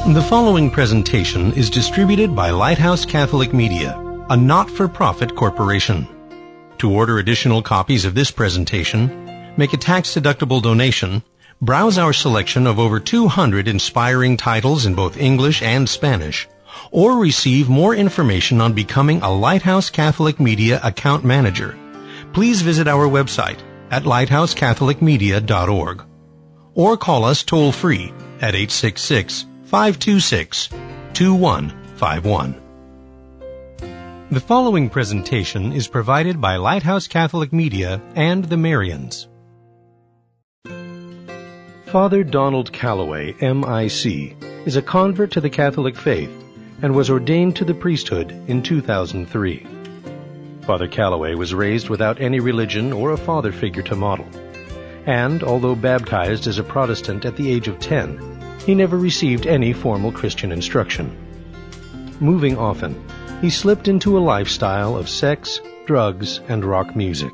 The following presentation is distributed by Lighthouse Catholic Media, a not-for-profit corporation. To order additional copies of this presentation, make a tax-deductible donation, browse our selection of over 200 inspiring titles in both English and Spanish, or receive more information on becoming a Lighthouse Catholic Media account manager, please visit our website at lighthousecatholicmedia.org or call us toll-free at 866-526-2151. The following presentation is provided by Lighthouse Catholic Media and the Marians. Father Donald Calloway, M.I.C., is a convert to the Catholic faith and was ordained to the priesthood in 2003. Father Calloway was raised without any religion or a father figure to model, and although baptized as a Protestant at the age of 10, he never received any formal Christian instruction. Moving often, he slipped into a lifestyle of sex, drugs, and rock music.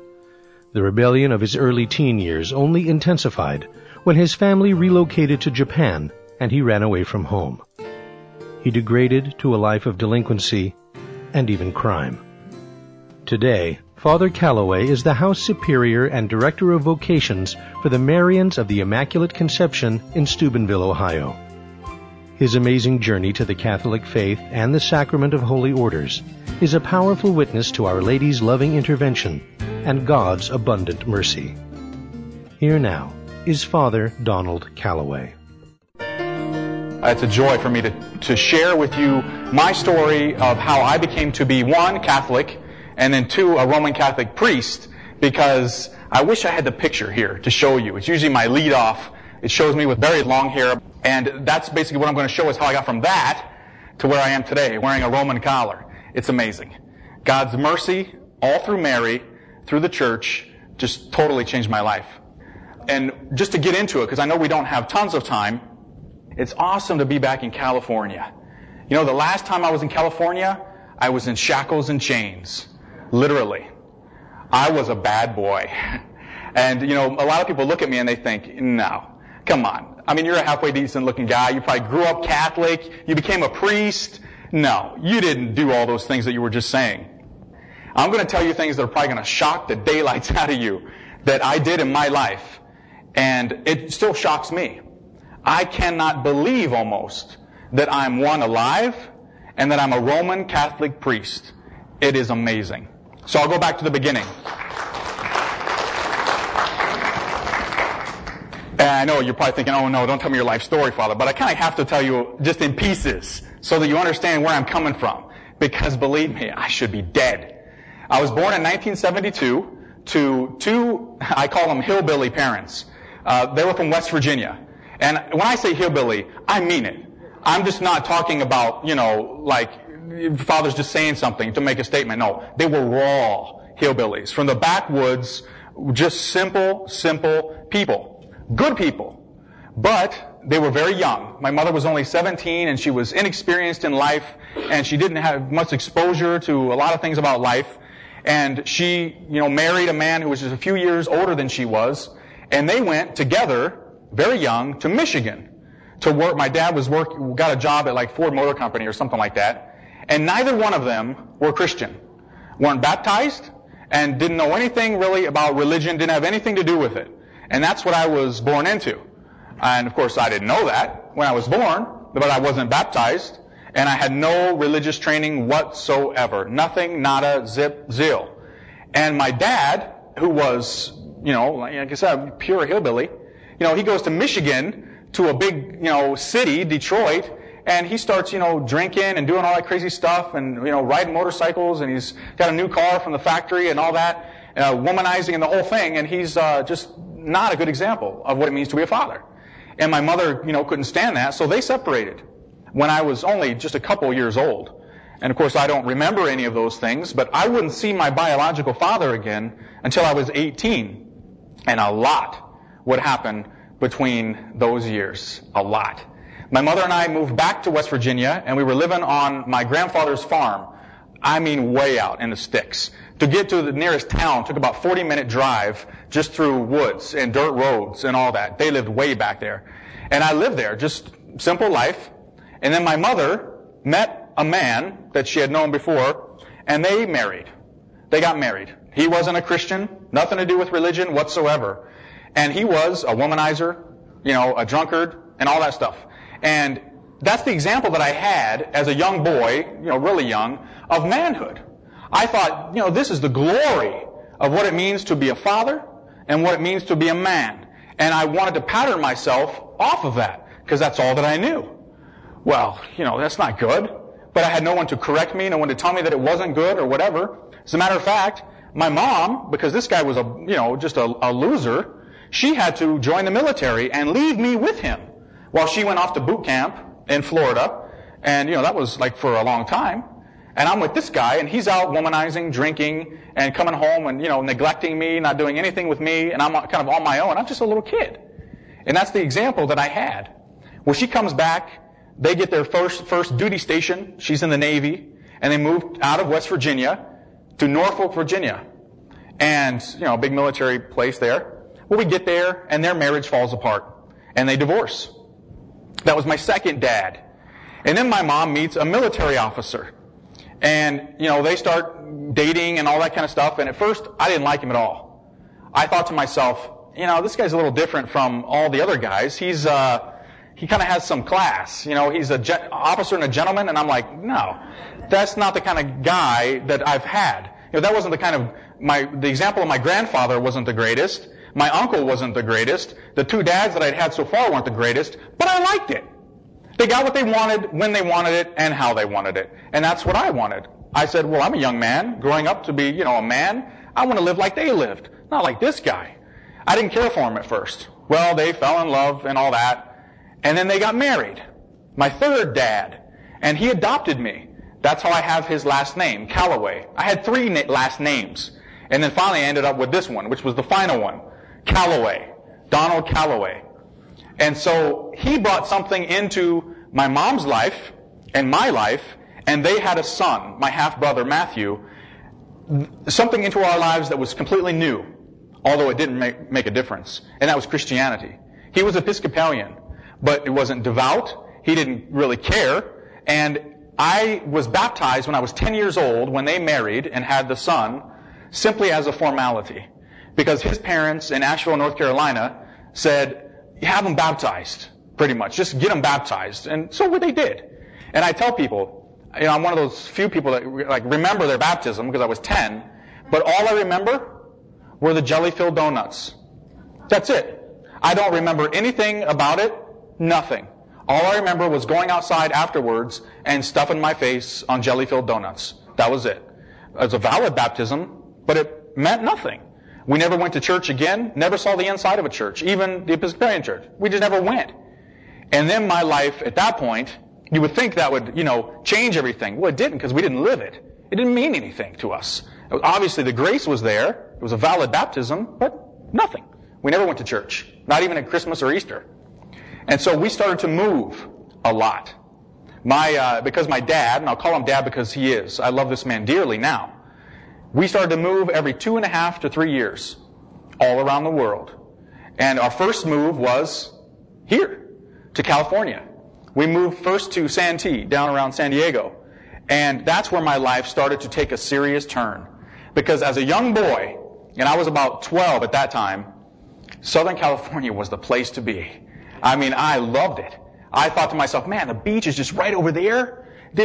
The rebellion of his early teen years only intensified when his family relocated to Japan and he ran away from home. He degraded to a life of delinquency and even crime. Today, Father Calloway is the House Superior and Director of Vocations for the Marians of the Immaculate Conception in Steubenville, Ohio. His amazing journey to the Catholic faith and the Sacrament of Holy Orders is a powerful witness to Our Lady's loving intervention and God's abundant mercy. Here now is Father Donald Calloway. It's a joy for me to share with you my story of how I became to be, one, Catholic, and then two, a Roman Catholic priest, because I wish I had the picture here to show you. It's usually my lead off. It shows me with very long hair, and that's basically what I'm going to show is how I got from that to where I am today, wearing a Roman collar. It's amazing. God's mercy, all through Mary, through the church, just totally changed my life. And just to get into it, because I know we don't have tons of time, it's awesome to be back in California. You know, the last time I was in California, I was in shackles and chains. Literally. I was a bad boy. And, you know, a lot of people look at me and they think, no, come on. I mean, you're a halfway decent looking guy. You probably grew up Catholic. You became a priest. No, you didn't do all those things that you were just saying. I'm going to tell you things that are probably going to shock the daylights out of you that I did in my life. And it still shocks me. I cannot believe almost that I'm one, alive, and that I'm a Roman Catholic priest. It is amazing. So I'll go back to the beginning. And I know you're probably thinking, oh no, don't tell me your life story, Father, but I kind of have to tell you just in pieces so that you understand where I'm coming from. Because believe me, I should be dead. I was born in 1972 to two, I call them hillbilly parents. They were from West Virginia. And when I say hillbilly, I mean it. I'm just not talking about, you know, like Father's just saying something to make a statement. No, they were raw hillbillies from the backwoods, just simple people. Good people. But they were very young. My mother was only 17 and she was inexperienced in life and she didn't have much exposure to a lot of things about life. And she, you know, married a man who was just a few years older than she was. And they went together, very young, to Michigan to work. My dad got a job at like Ford Motor Company or something like that. And neither one of them were Christian. Weren't baptized and didn't know anything really about religion, didn't have anything to do with it. And that's what I was born into. And of course I didn't know that when I was born, but I wasn't baptized. And I had no religious training whatsoever. Nothing, nada, zip, zil. And my dad, who was, you know, like I said, pure hillbilly, you know, he goes to Michigan to a big, you know, city, Detroit, and he starts, you know, drinking and doing all that crazy stuff and, you know, riding motorcycles, and he's got a new car from the factory and all that, womanizing and the whole thing, and he's just not a good example of what it means to be a father. And my mother, you know, couldn't stand that, so they separated when I was only just a couple years old. And of course I don't remember any of those things, but I wouldn't see my biological father again until I was 18. And a lot would happen between those years. A lot. My mother and I moved back to West Virginia, and we were living on my grandfather's farm. I mean, way out in the sticks. To get to the nearest town took about 40-minute drive just through woods and dirt roads and all that. They lived way back there. And I lived there, just simple life. And then my mother met a man that she had known before, and they married. They got married. He wasn't a Christian, nothing to do with religion whatsoever. And he was a womanizer, a drunkard, and all that stuff. And that's the example that I had as a young boy, really young, of manhood. I thought, this is the glory of what it means to be a father and what it means to be a man. And I wanted to pattern myself off of that, because that's all that I knew. Well, that's not good. But I had no one to correct me, no one to tell me that it wasn't good or whatever. As a matter of fact, my mom, because this guy was just a loser, she had to join the military and leave me with him while she went off to boot camp in Florida. And, that was like for a long time. And I'm with this guy, and he's out womanizing, drinking, and coming home and, neglecting me, not doing anything with me, and I'm kind of on my own. I'm just a little kid. And that's the example that I had. Well, she comes back, they get their first duty station. She's in the Navy, and they moved out of West Virginia to Norfolk, Virginia. And, a big military place there. Well, we get there, and their marriage falls apart, and they divorce. That was my second dad. And then my mom meets a military officer. And, they start dating and all that kind of stuff. And at first, I didn't like him at all. I thought to myself, this guy's a little different from all the other guys. He kind of has some class. He's an officer and a gentleman. And I'm like, no, that's not the kind of guy that I've had. That wasn't the kind of, the example of my grandfather wasn't the greatest. My uncle wasn't the greatest. The two dads that I'd had so far weren't the greatest. But I liked it. They got what they wanted, when they wanted it, and how they wanted it. And that's what I wanted. I said, well, I'm a young man, growing up to be, a man. I want to live like they lived, not like this guy. I didn't care for him at first. Well, they fell in love and all that. And then they got married. My third dad. And he adopted me. That's how I have his last name, Calloway. I had 3 last names. And then finally I ended up with this one, which was the final one. Calloway. Donald Calloway. And so he brought something into my mom's life and my life, and they had a son, my half-brother Matthew, something into our lives that was completely new, although it didn't make a difference, and that was Christianity. He was Episcopalian, but it wasn't devout. He didn't really care. And I was baptized when I was 10 years old, when they married and had the son, simply as a formality. Because his parents in Asheville, North Carolina, said, have them baptized, pretty much. Just get them baptized. And so what they did. And I tell people, I'm one of those few people that remember their baptism because I was 10, but all I remember were the jelly-filled donuts. That's it. I don't remember anything about it, nothing. All I remember was going outside afterwards and stuffing my face on jelly-filled donuts. That was it. It was a valid baptism, but it meant nothing. We never went to church again, never saw the inside of a church, even the Episcopalian church. We just never went. And then my life at that point, you would think that would, change everything. Well, it didn't, because we didn't live it. It didn't mean anything to us. Obviously, the grace was there. It was a valid baptism, but nothing. We never went to church, not even at Christmas or Easter. And so we started to move a lot. Because my dad, and I'll call him Dad because he is, I love this man dearly now. We started to move every 2.5 to 3 years, all around the world. And our first move was here, to California. We moved first to Santee, down around San Diego. And that's where my life started to take a serious turn. Because as a young boy, and I was about 12 at that time, Southern California was the place to be. I loved it. I thought to myself, man, the beach is just right over there.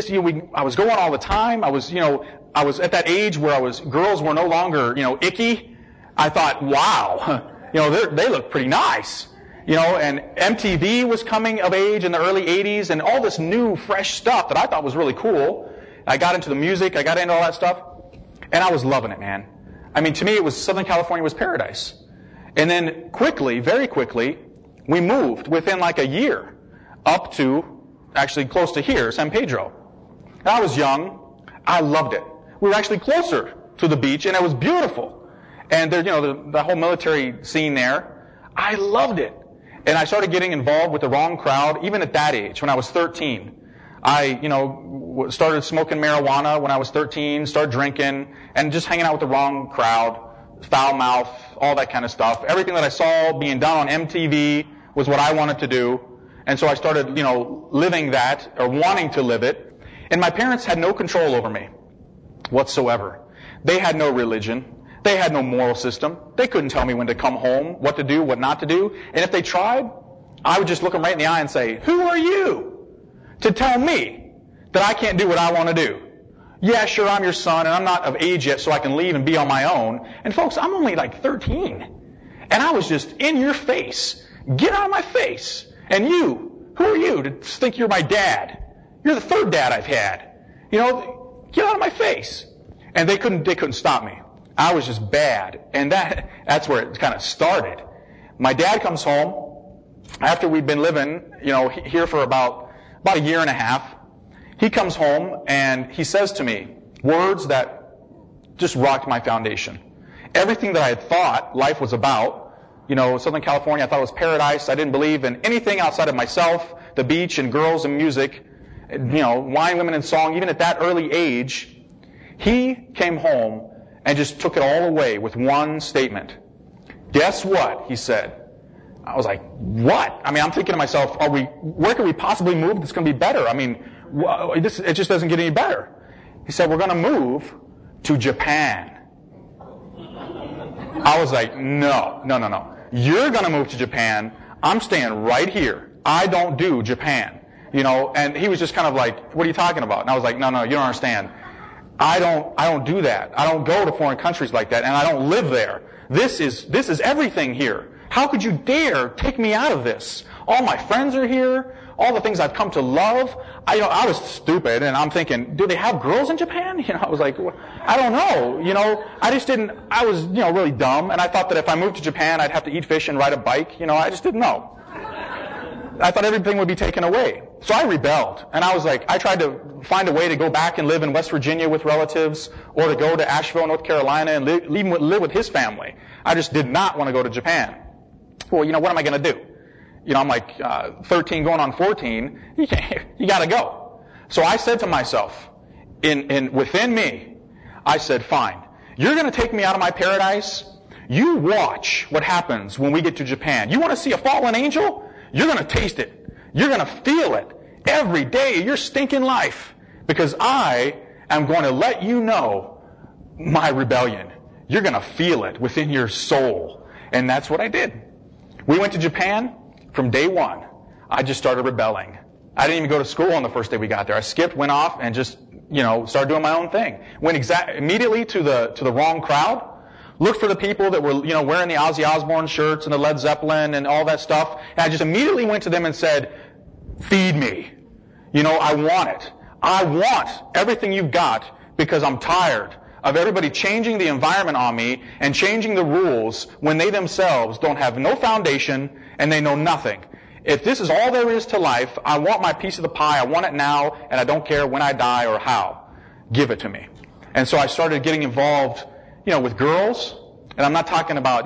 I was going all the time. I was at that age where girls were no longer, icky. I thought, wow, they look pretty nice. And MTV was coming of age in the early 80s and all this new, fresh stuff that I thought was really cool. I got into the music. I got into all that stuff. And I was loving it, man. To me, Southern California was paradise. And then quickly, very quickly, we moved within like a year up to actually close to here, San Pedro. And I was young. I loved it. We were actually closer to the beach, and it was beautiful. And there, the whole military scene there, I loved it. And I started getting involved with the wrong crowd, even at that age, when I was 13. I, started smoking marijuana when I was 13, started drinking, and just hanging out with the wrong crowd, foul mouth, all that kind of stuff. Everything that I saw being done on MTV was what I wanted to do. And so I started, living that, or wanting to live it. And my parents had no control over me whatsoever. They had no religion. They had no moral system. They couldn't tell me when to come home, what to do, what not to do. And if they tried, I would just look them right in the eye and say, who are you to tell me that I can't do what I want to do? Yeah, sure, I'm your son, and I'm not of age yet, so I can leave and be on my own. And folks, I'm only like 13. And I was just in your face. Get out of my face. And you, who are you to think you're my dad? You're the third dad I've had. Get out of my face. And they couldn't stop me. I was just bad. And that's where it kind of started. My dad comes home after we'd been living, here for about a year and a half. He comes home and he says to me words that just rocked my foundation. Everything that I had thought life was about, Southern California, I thought it was paradise. I didn't believe in anything outside of myself, the beach and girls and music, wine, women, and song. Even at that early age, he came home and just took it all away with one statement. Guess what? He said. I was like, what? I mean, I'm thinking to myself, where can we possibly move that's going to be better? I mean, it just doesn't get any better. He said, we're going to move to Japan. I was like, no. You're going to move to Japan. I'm staying right here. I don't do Japan. And he was just kind of like, what are you talking about? And I was like, no, you don't understand. I don't do that. I don't go to foreign countries like that, and I don't live there. This is everything here. How could you dare take me out of this? All my friends are here. All the things I've come to love. I was stupid, and I'm thinking, do they have girls in Japan? I was like, I don't know. I just didn't. I was, really dumb, and I thought that if I moved to Japan, I'd have to eat fish and ride a bike. I just didn't know. I thought everything would be taken away. So I rebelled. And I was like, I tried to find a way to go back and live in West Virginia with relatives, or to go to Asheville, North Carolina, and live with his family. I just did not want to go to Japan. Well, what am I going to do? I'm like 13 going on 14. You got to go. So I said to myself, within me, I said, fine. You're going to take me out of my paradise? You watch what happens when we get to Japan. You want to see a fallen angel? You're going to taste it. You're going to feel it every day of your stinking life, because I am going to let you know my rebellion. You're going to feel it within your soul. And that's what I did. We went to Japan. From day one, I just started rebelling. I didn't even go to school on the first day we got there. I skipped, went off, and just, started doing my own thing. Went immediately to the wrong crowd. Looked for the people that were, wearing the Ozzy Osbourne shirts and the Led Zeppelin and all that stuff. And I just immediately went to them and said, feed me. I want it. I want everything you've got, because I'm tired of everybody changing the environment on me and changing the rules when they themselves don't have no foundation and they know nothing. If this is all there is to life, I want my piece of the pie. I want it now, and I don't care when I die or how. Give it to me. And so I started getting involved, with girls. And I'm not talking about,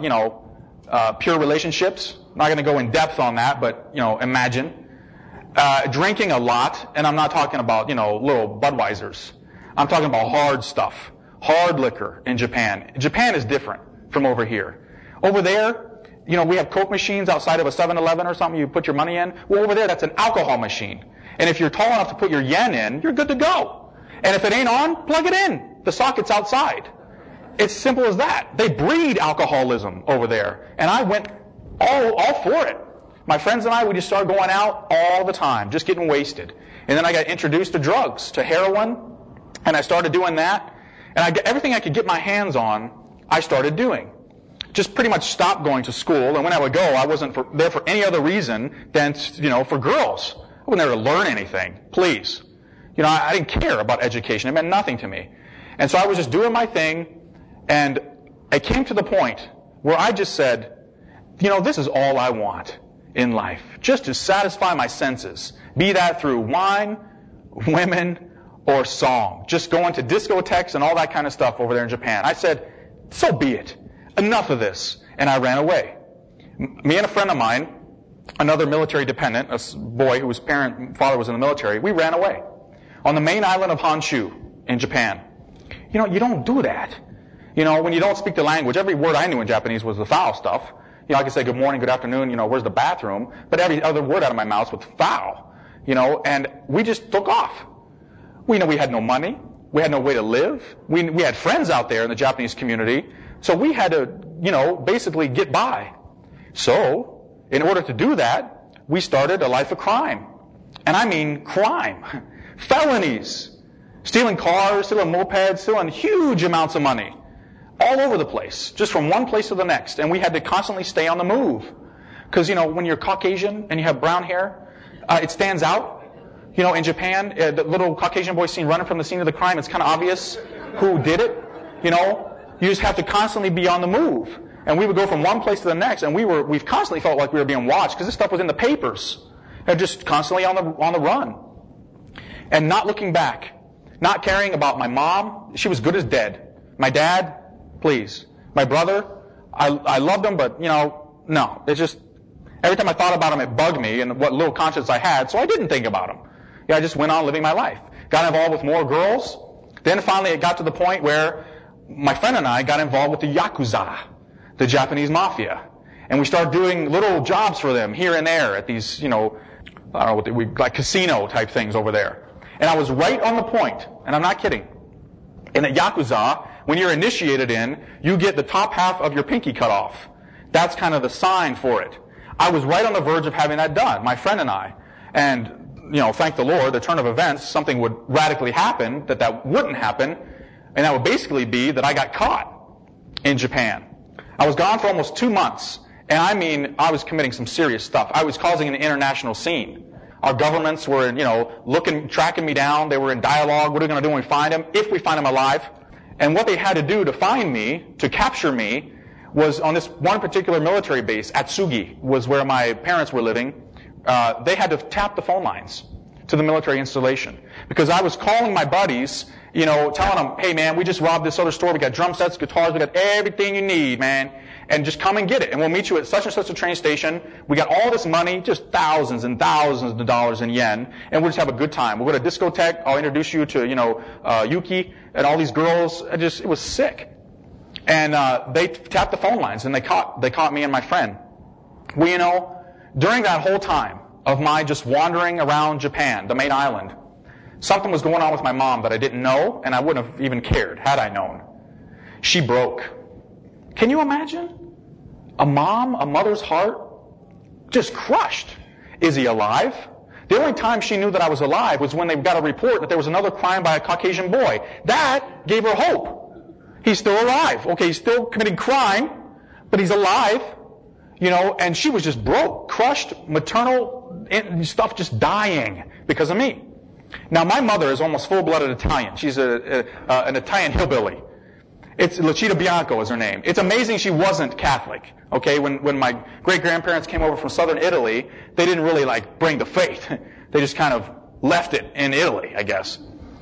pure relationships. I'm not going to go in depth on that, but, imagine. Drinking a lot, and I'm not talking about, little Budweisers. I'm talking about hard stuff. Hard liquor in Japan. Japan is different from over here. Over there, we have Coke machines outside of a 7-Eleven or something you put your money in. Well, over there, that's an alcohol machine. And if you're tall enough to put your yen in, you're good to go. And if it ain't on, plug it in. The socket's outside. It's simple as that. They breed alcoholism over there. And I went all for it. My friends and I, we just started going out all the time, just getting wasted. And then I got introduced to drugs, to heroin, and I started doing that. And everything I could get my hands on, I started doing. Just pretty much stopped going to school. And when I would go, I wasn't there for any other reason than, for girls. I wasn't there to learn anything. Please. I didn't care about education. It meant nothing to me. And so I was just doing my thing. And it came to the point where I just said, this is all I want in life. Just to satisfy my senses. Be that through wine, women, or song. Just going to discotheques and all that kind of stuff over there in Japan. I said, so be it. Enough of this. And I ran away. Me and a friend of mine, another military dependent, a boy whose father was in the military, we ran away. On the main island of Honshu in Japan. You don't do that. When you don't speak the language, every word I knew in Japanese was the foul stuff. You know, I could say good morning, good afternoon, you know, where's the bathroom? But every other word out of my mouth was foul. You know, and we just took off. We had no money. We had no way to live. We had friends out there in the Japanese community. So we had to, you know, basically get by. So, in order to do that, we started a life of crime. And I mean crime. Felonies. Stealing cars, stealing mopeds, stealing huge amounts of money. All over the place. Just from one place to the next. And we had to constantly stay on the move. Because, you know, when you're Caucasian and you have brown hair, it stands out. You know, in Japan, the little Caucasian boy seen running from the scene of the crime, it's kind of obvious who did it. You know, you just have to constantly be on the move. And we would go from one place to the next, and we've constantly felt like we were being watched because this stuff was in the papers. And just constantly on the run. And not looking back. Not caring about my mom. She was good as dead. My dad, please. My brother, I loved him, but, you know, no. It's just, every time I thought about him, it bugged me and what little conscience I had, so I didn't think about him. Yeah, I just went on living my life. Got involved with more girls. Then finally it got to the point where my friend and I got involved with the Yakuza, the Japanese mafia. And we started doing little jobs for them here and there at these, you know, I don't know, like casino type things over there. And I was right on the point, and I'm not kidding. In the Yakuza, when you're initiated in, you get the top half of your pinky cut off. That's kind of the sign for it. I was right on the verge of having that done, my friend and I. And, you know, thank the Lord, the turn of events, something would radically happen that wouldn't happen. And that would basically be that I got caught in Japan. I was gone for almost 2 months. And I mean, I was committing some serious stuff. I was causing an international scene. Our governments were, you know, tracking me down. They were in dialogue. What are we going to do when we find him? If we find him alive. And what they had to do to find me, to capture me, was on this one particular military base, Atsugi, was where my parents were living. They had to tap the phone lines to the military installation. Because I was calling my buddies, you know, telling them, hey man, we just robbed this other store. We got drum sets, guitars, we got everything you need, man. And just come and get it. And we'll meet you at such and such a train station. We got all this money, just thousands and thousands of dollars in yen. And we'll just have a good time. We'll go to a discotheque. I'll introduce you to, you know, Yuki and all these girls. It was sick. And they tapped the phone lines and they caught me and my friend. Well, you know, during that whole time of my just wandering around Japan, the main island, something was going on with my mom that I didn't know, and I wouldn't have even cared had I known. She broke. Can you imagine? A mother's heart, just crushed. Is he alive? The only time she knew that I was alive was when they got a report that there was another crime by a Caucasian boy. That gave her hope. He's still alive. Okay, he's still committing crime, but he's alive. You know, and she was just broke, crushed, maternal stuff just dying because of me. Now, my mother is almost full-blooded Italian. She's an Italian hillbilly. It's Lucita Bianco is her name. It's amazing she wasn't Catholic. Okay, when my great-grandparents came over from southern Italy, they didn't really like bring the faith. They just kind of left it in Italy, I guess.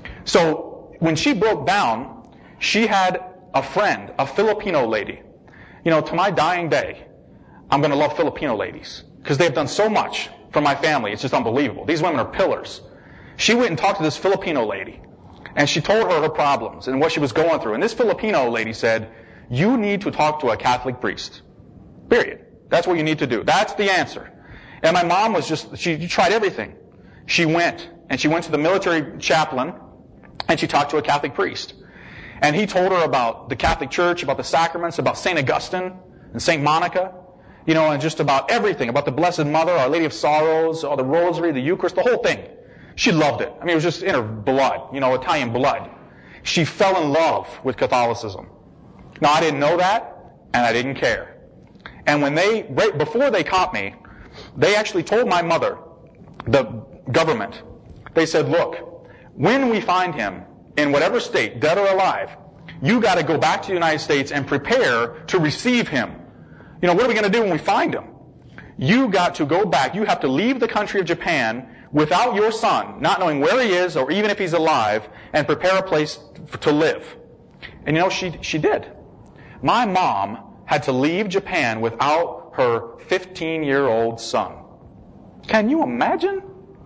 So when she broke down, she had a friend, a Filipino lady. You know, to my dying day, I'm going to love Filipino ladies because they've done so much for my family. It's just unbelievable. These women are pillars. She went and talked to this Filipino lady. And she told her problems and what she was going through. And this Filipino lady said, you need to talk to a Catholic priest. Period. That's what you need to do. That's the answer. And my mom was she tried everything. She went to the military chaplain, and she talked to a Catholic priest. And he told her about the Catholic Church, about the sacraments, about St. Augustine and St. Monica, you know, and just about everything, about the Blessed Mother, Our Lady of Sorrows, or the Rosary, the Eucharist, the whole thing. She loved it. I mean, it was just in her blood, you know, Italian blood. She fell in love with Catholicism. Now, I didn't know that, and I didn't care. And before they caught me, they actually told my mother, the government, they said, look, when we find him in whatever state, dead or alive, you got to go back to the United States and prepare to receive him. You know, what are we going to do when we find him? You got to go back. You have to leave the country of Japan without your son, not knowing where he is or even if he's alive, and prepare a place to live. And you know, she did. My mom had to leave Japan without her 15-year-old son. Can you imagine?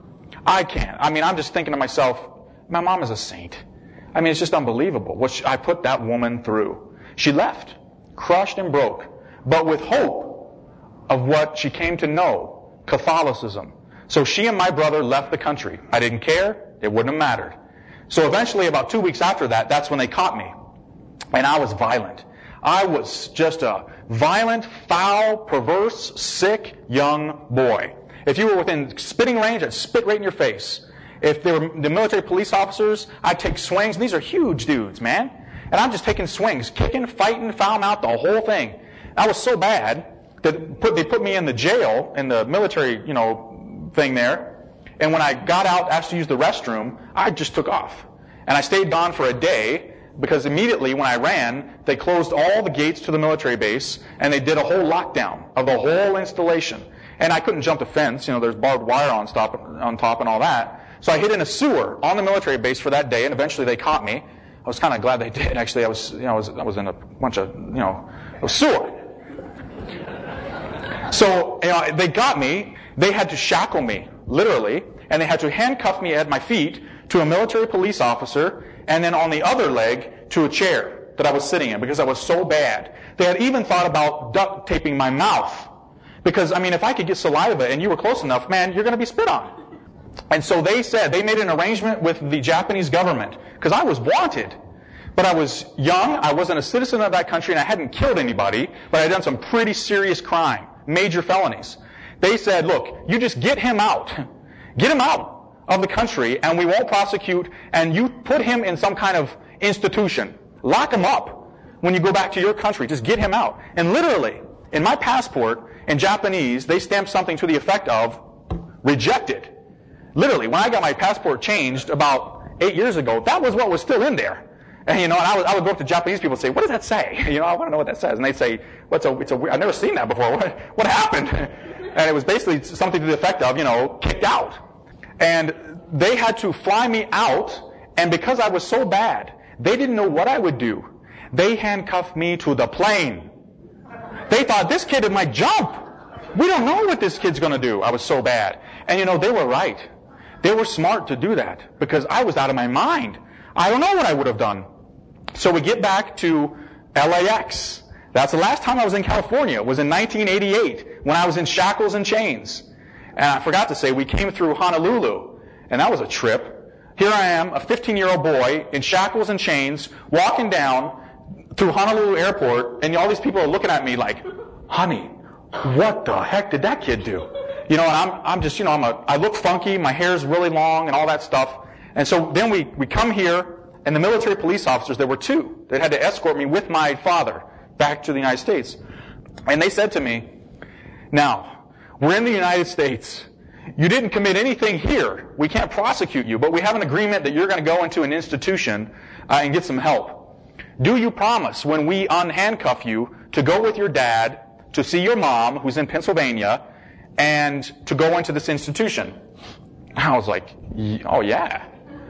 I can't. I mean, I'm just thinking to myself, my mom is a saint. I mean, it's just unbelievable what I put that woman through. She left, crushed and broke, but with hope of what she came to know, Catholicism. So she and my brother left the country. I didn't care. It wouldn't have mattered. So eventually, about 2 weeks after that, that's when they caught me. And I was violent. I was just a violent, foul, perverse, sick, young boy. If you were within spitting range, I'd spit right in your face. If they were the military police officers, I'd take swings. These are huge dudes, man. And I'm just taking swings, kicking, fighting, foul mouth, the whole thing. I was so bad that they put me in the jail, in the military, thing there. And when I got out, asked to use the restroom, I just took off. And I stayed gone for a day because immediately when I ran, they closed all the gates to the military base and they did a whole lockdown of the whole installation. And I couldn't jump the fence. There's barbed wire on top and all that. So I hid in a sewer on the military base for that day, and eventually they caught me. I was kind of glad they did. Actually, I was in a bunch of, a sewer. So, they got me. They had to shackle me, literally, and they had to handcuff me at my feet to a military police officer, and then on the other leg to a chair that I was sitting in because I was so bad. They had even thought about duct taping my mouth. Because, if I could get saliva and you were close enough, man, you're going to be spit on. And so they made an arrangement with the Japanese government, because I was wanted. But I was young, I wasn't a citizen of that country, and I hadn't killed anybody, but I had done some pretty serious crime, major felonies. They said, look, you just get him out. Get him out of the country, and we won't prosecute, and you put him in some kind of institution. Lock him up when you go back to your country. Just get him out. And literally, in my passport, in Japanese, they stamped something to the effect of, rejected. Literally, when I got my passport changed about 8 years ago, that was what was still in there. And, and I would go up to Japanese people and say, what does that say? I want to know what that says. And they'd say, I've never seen that before. What happened? And it was basically something to the effect of, kicked out. And they had to fly me out, and because I was so bad, they didn't know what I would do. They handcuffed me to the plane. They thought, this kid might jump. We don't know what this kid's going to do. I was so bad. And they were right. They were smart to do that because I was out of my mind. I don't know what I would have done. So we get back to LAX. That's the last time I was in California. It was in 1988 when I was in shackles and chains. And I forgot to say, we came through Honolulu. And that was a trip. Here I am, a 15-year-old boy in shackles and chains, walking down through Honolulu Airport, and all these people are looking at me like, honey, what the heck did that kid do? And I'm just, I look funky, my hair's really long and all that stuff. And so then we come here, and the military police officers, there were two that had to escort me with my father back to the United States. And they said to me, now, we're in the United States. You didn't commit anything here. We can't prosecute you, but we have an agreement that you're going to go into an institution and get some help. Do you promise when we unhandcuff you to go with your dad to see your mom, who's in Pennsylvania, and to go into this institution? I was like, oh yeah.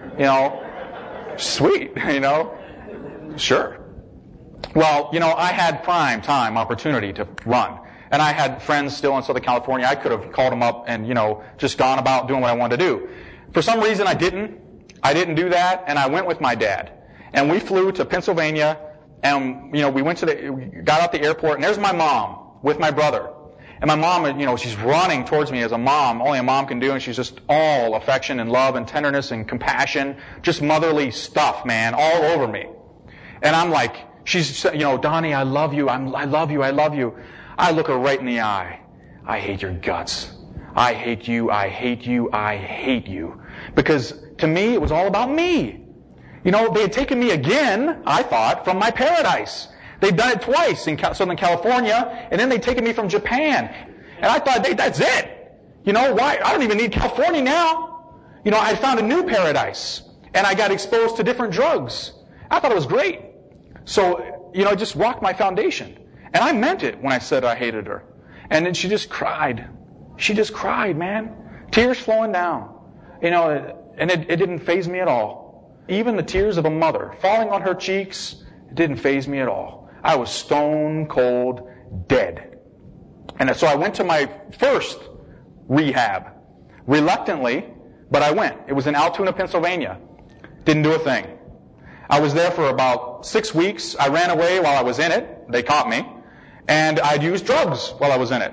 Sweet, sure. Well, I had prime time opportunity to run. And I had friends still in Southern California. I could have called them up and, just gone about doing what I wanted to do. For some reason, I didn't. I didn't do that, and I went with my dad. And we flew to Pennsylvania, and, we got out the airport, and there's my mom with my brother. And my mom, she's running towards me as a mom, only a mom can do, and she's just all affection and love and tenderness and compassion, just motherly stuff, man, all over me. And I'm like, she's, Donnie, I love you, I love you, I love you. I look her right in the eye. I hate your guts. I hate you, I hate you, I hate you. Because to me, it was all about me. They had taken me again, I thought, from my paradise. They'd done it twice in Southern California, and then they'd taken me from Japan. And I thought, that's it. Why? I don't even need California now. I found a new paradise, and I got exposed to different drugs. I thought it was great. So, it just rocked my foundation. And I meant it when I said I hated her. And then she just cried. She just cried, man. Tears flowing down. And it didn't faze me at all. Even the tears of a mother falling on her cheeks, it didn't faze me at all. I was stone cold dead. And so I went to my first rehab. Reluctantly, but I went. It was in Altoona, Pennsylvania. Didn't do a thing. I was there for about 6 weeks. I ran away while I was in it. They caught me. And I'd used drugs while I was in it.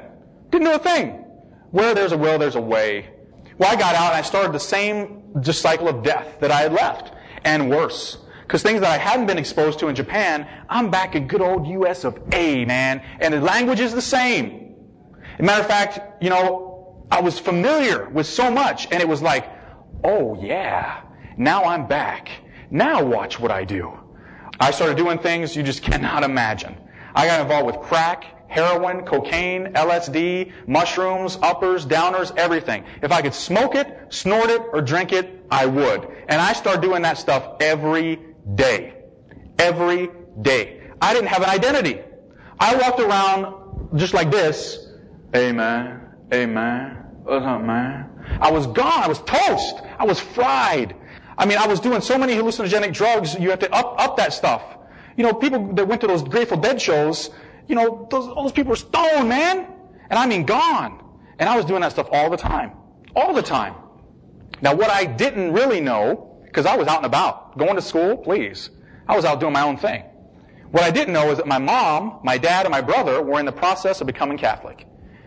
Didn't do a thing. Where there's a will, there's a way. Well, I got out and I started the same just cycle of death that I had left, and worse. Because things that I hadn't been exposed to in Japan, I'm back in good old US of A, man. And the language is the same. As a matter of fact, I was familiar with so much, and it was like, oh yeah, now I'm back. Now watch what I do. I started doing things you just cannot imagine. I got involved with crack, heroin, cocaine, LSD, mushrooms, uppers, downers, everything. If I could smoke it, snort it, or drink it, I would. And I started doing that stuff every day. Every day. I didn't have an identity. I walked around just like this. Hey man, what's up man? I was gone. I was toast. I was fried. I mean, I was doing so many hallucinogenic drugs, you have to up that stuff. People that went to those Grateful Dead shows, all those people were stoned, man. And I mean gone. And I was doing that stuff all the time. All the time. Now, what I didn't really know, because I was out and about, going to school, please. I was out doing my own thing. What I didn't know is that my mom, my dad, and my brother were in the process of becoming Catholic.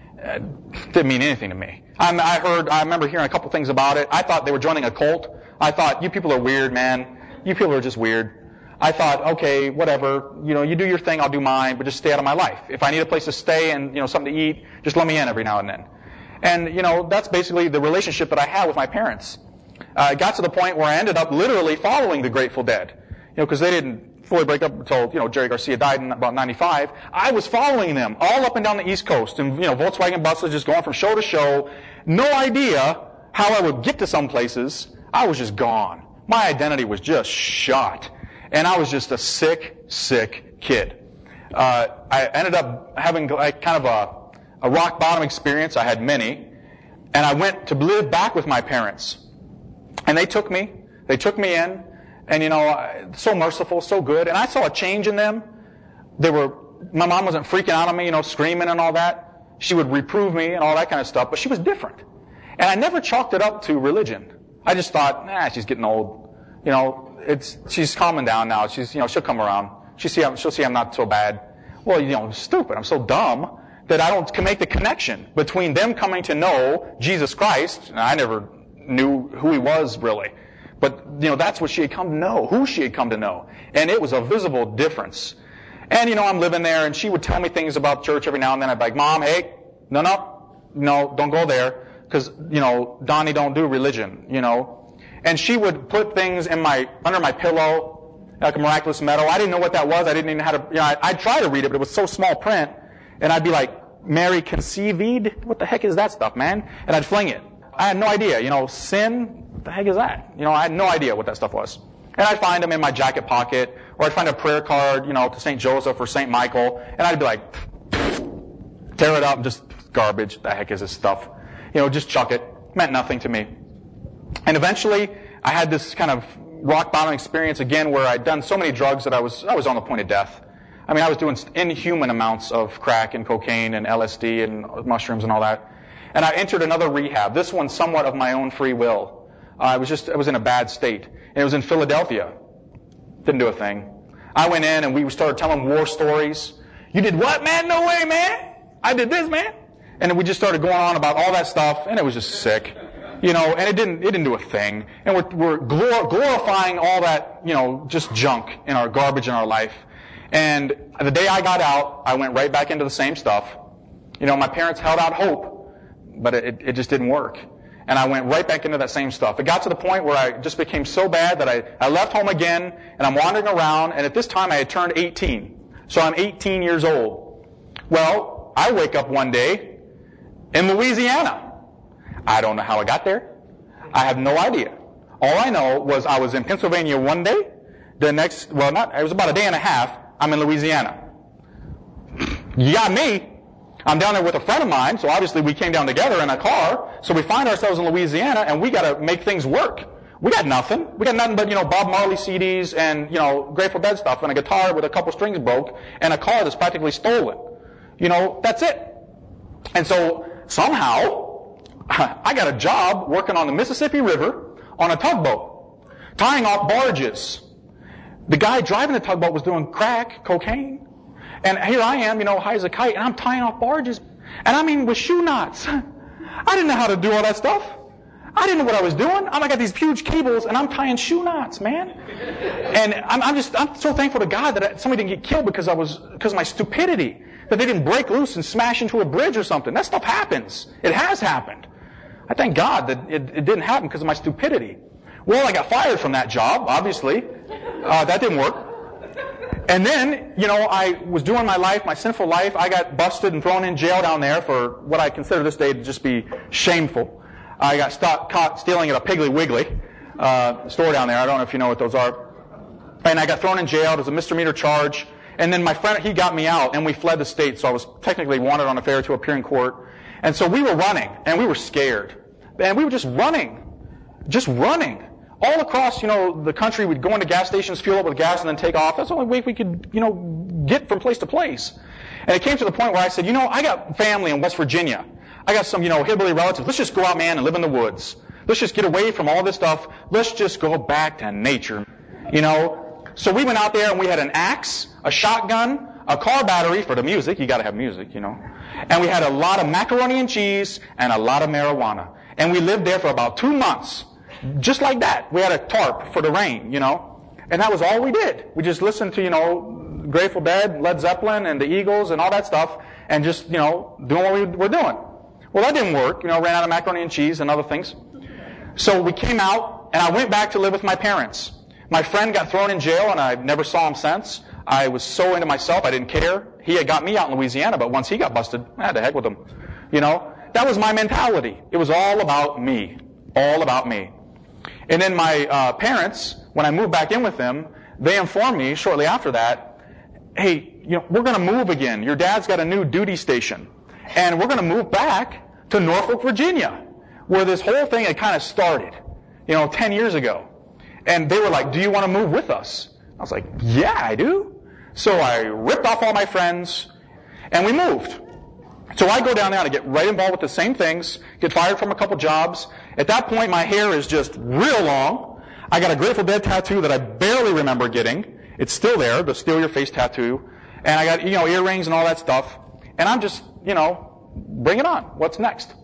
Didn't mean anything to me. I remember hearing a couple things about it. I thought they were joining a cult. I thought, you people are weird, man. You people are just weird. I thought, okay, whatever. You do your thing, I'll do mine, but just stay out of my life. If I need a place to stay and, something to eat, just let me in every now and then. And, that's basically the relationship that I had with my parents. It got to the point where I ended up literally following the Grateful Dead. Because they didn't fully break up until, Jerry Garcia died in about 95. I was following them all up and down the East Coast and, Volkswagen buses just going from show to show. No idea how I would get to some places. I was just gone. My identity was just shot. And I was just a sick, sick kid. I ended up having kind of a rock bottom experience. I had many. And I went to live back with my parents. And they took me in. And, so merciful, so good. And I saw a change in them. My mom wasn't freaking out on me, screaming and all that. She would reprove me and all that kind of stuff. But she was different. And I never chalked it up to religion. I just thought, she's getting old. She's calming down now. She'll come around. She'll see I'm not so bad. Well, stupid. I'm so dumb that I can make the connection between them coming to know Jesus Christ. And I never knew who he was really. But, that's what she had come to know, who she had come to know. And it was a visible difference. And, I'm living there and she would tell me things about church every now and then. I'd be like, Mom, hey, no, don't go there. Because, Donnie don't do religion, And she would put things under my pillow, like a miraculous medal. I didn't know what that was. I didn't even know how to, I'd try to read it, but it was so small print. And I'd be like, Mary conceived? What the heck is that stuff, man? And I'd fling it. I had no idea, sin? What the heck is that? I had no idea what that stuff was. And I'd find them in my jacket pocket, or I'd find a prayer card, to St. Joseph or St. Michael, and I'd be like, tear it up, just garbage. The heck is this stuff? Just chuck it. Meant nothing to me. And eventually, I had this kind of rock bottom experience again where I'd done so many drugs that I was on the point of death. I was doing inhuman amounts of crack and cocaine and LSD and mushrooms and all that. And I entered another rehab, this one somewhat of my own free will. I was in a bad state. And it was in Philadelphia. Didn't do a thing. I went in and we started telling war stories. You did what, man? No way, man. I did this, man. And we just started going on about all that stuff, and it was just sick. And it didn't do a thing. And we're glorifying all that, just junk in our garbage in our life. And the day I got out, I went right back into the same stuff. My parents held out hope, but it just didn't work. And I went right back into that same stuff. It got to the point where I just became so bad that I left home again, and I'm wandering around, and at this time I had turned 18. So I'm 18 years old. Well, I wake up one day in Louisiana. I don't know how I got there. I have no idea. All I know was I was in Pennsylvania one day. It was about a day and a half. I'm in Louisiana. You got me. I'm down there with a friend of mine, so obviously we came down together in a car. So we find ourselves in Louisiana, and we got to make things work. We got nothing. We got nothing but, Bob Marley CDs and, Grateful Dead stuff and a guitar with a couple strings broke and a car that's practically stolen. That's it. And so somehow I got a job working on the Mississippi River on a tugboat, tying off barges. The guy driving the tugboat was doing crack, cocaine. And here I am, high as a kite, and I'm tying off barges. And I mean with shoe knots. I didn't know how to do all that stuff. I didn't know what I was doing. I got these huge cables and I'm tying shoe knots, man. And I'm so thankful to God that somebody didn't get killed because of my stupidity. That they didn't break loose and smash into a bridge or something. That stuff happens. It has happened. I thank God that it didn't happen because of my stupidity. Well, I got fired from that job, obviously. That didn't work. And then, I was doing my life, my sinful life. I got busted and thrown in jail down there for what I consider this day to just be shameful. I got caught stealing at a Piggly Wiggly store down there. I don't know if you know what those are. And I got thrown in jail. It was a misdemeanor charge. And then my friend, he got me out, and we fled the state. So I was technically wanted on a failure to appear in court. And so we were running, and we were scared. And we were just running. All across, the country. We'd go into gas stations, fuel up with gas, and then take off. That's the only way we could, get from place to place. And it came to the point where I said, I got family in West Virginia. I got some, hillbilly relatives. Let's just go out, man, and live in the woods. Let's just get away from all this stuff. Let's just go back to nature. So we went out there and we had an axe, a shotgun, a car battery for the music. You got to have music, And we had a lot of macaroni and cheese and a lot of marijuana. And we lived there for about 2 months. Just like that. We had a tarp for the rain, And that was all we did. We just listened to, Grateful Dead, Led Zeppelin, and the Eagles, and all that stuff, and just, doing what we were doing. Well, that didn't work. Ran out of macaroni and cheese and other things. So we came out, and I went back to live with my parents. My friend got thrown in jail, and I never saw him since. I was so into myself, I didn't care. He had got me out in Louisiana, but once he got busted, I had to heck with him. That was my mentality. It was all about me. All about me. And then my parents, when I moved back in with them, they informed me shortly after that, hey, we're going to move again. Your dad's got a new duty station. And we're going to move back to Norfolk, Virginia, where this whole thing had kind of started, 10 years ago. And they were like, do you want to move with us? I was like, yeah, I do. So I ripped off all my friends, and we moved. So I go down there and I get right involved with the same things, get fired from a couple jobs. At that point, my hair is just real long. I got a Grateful Dead tattoo that I barely remember getting. It's still there, the Steal Your Face tattoo. And I got, earrings and all that stuff. And I'm just, bring it on. What's next?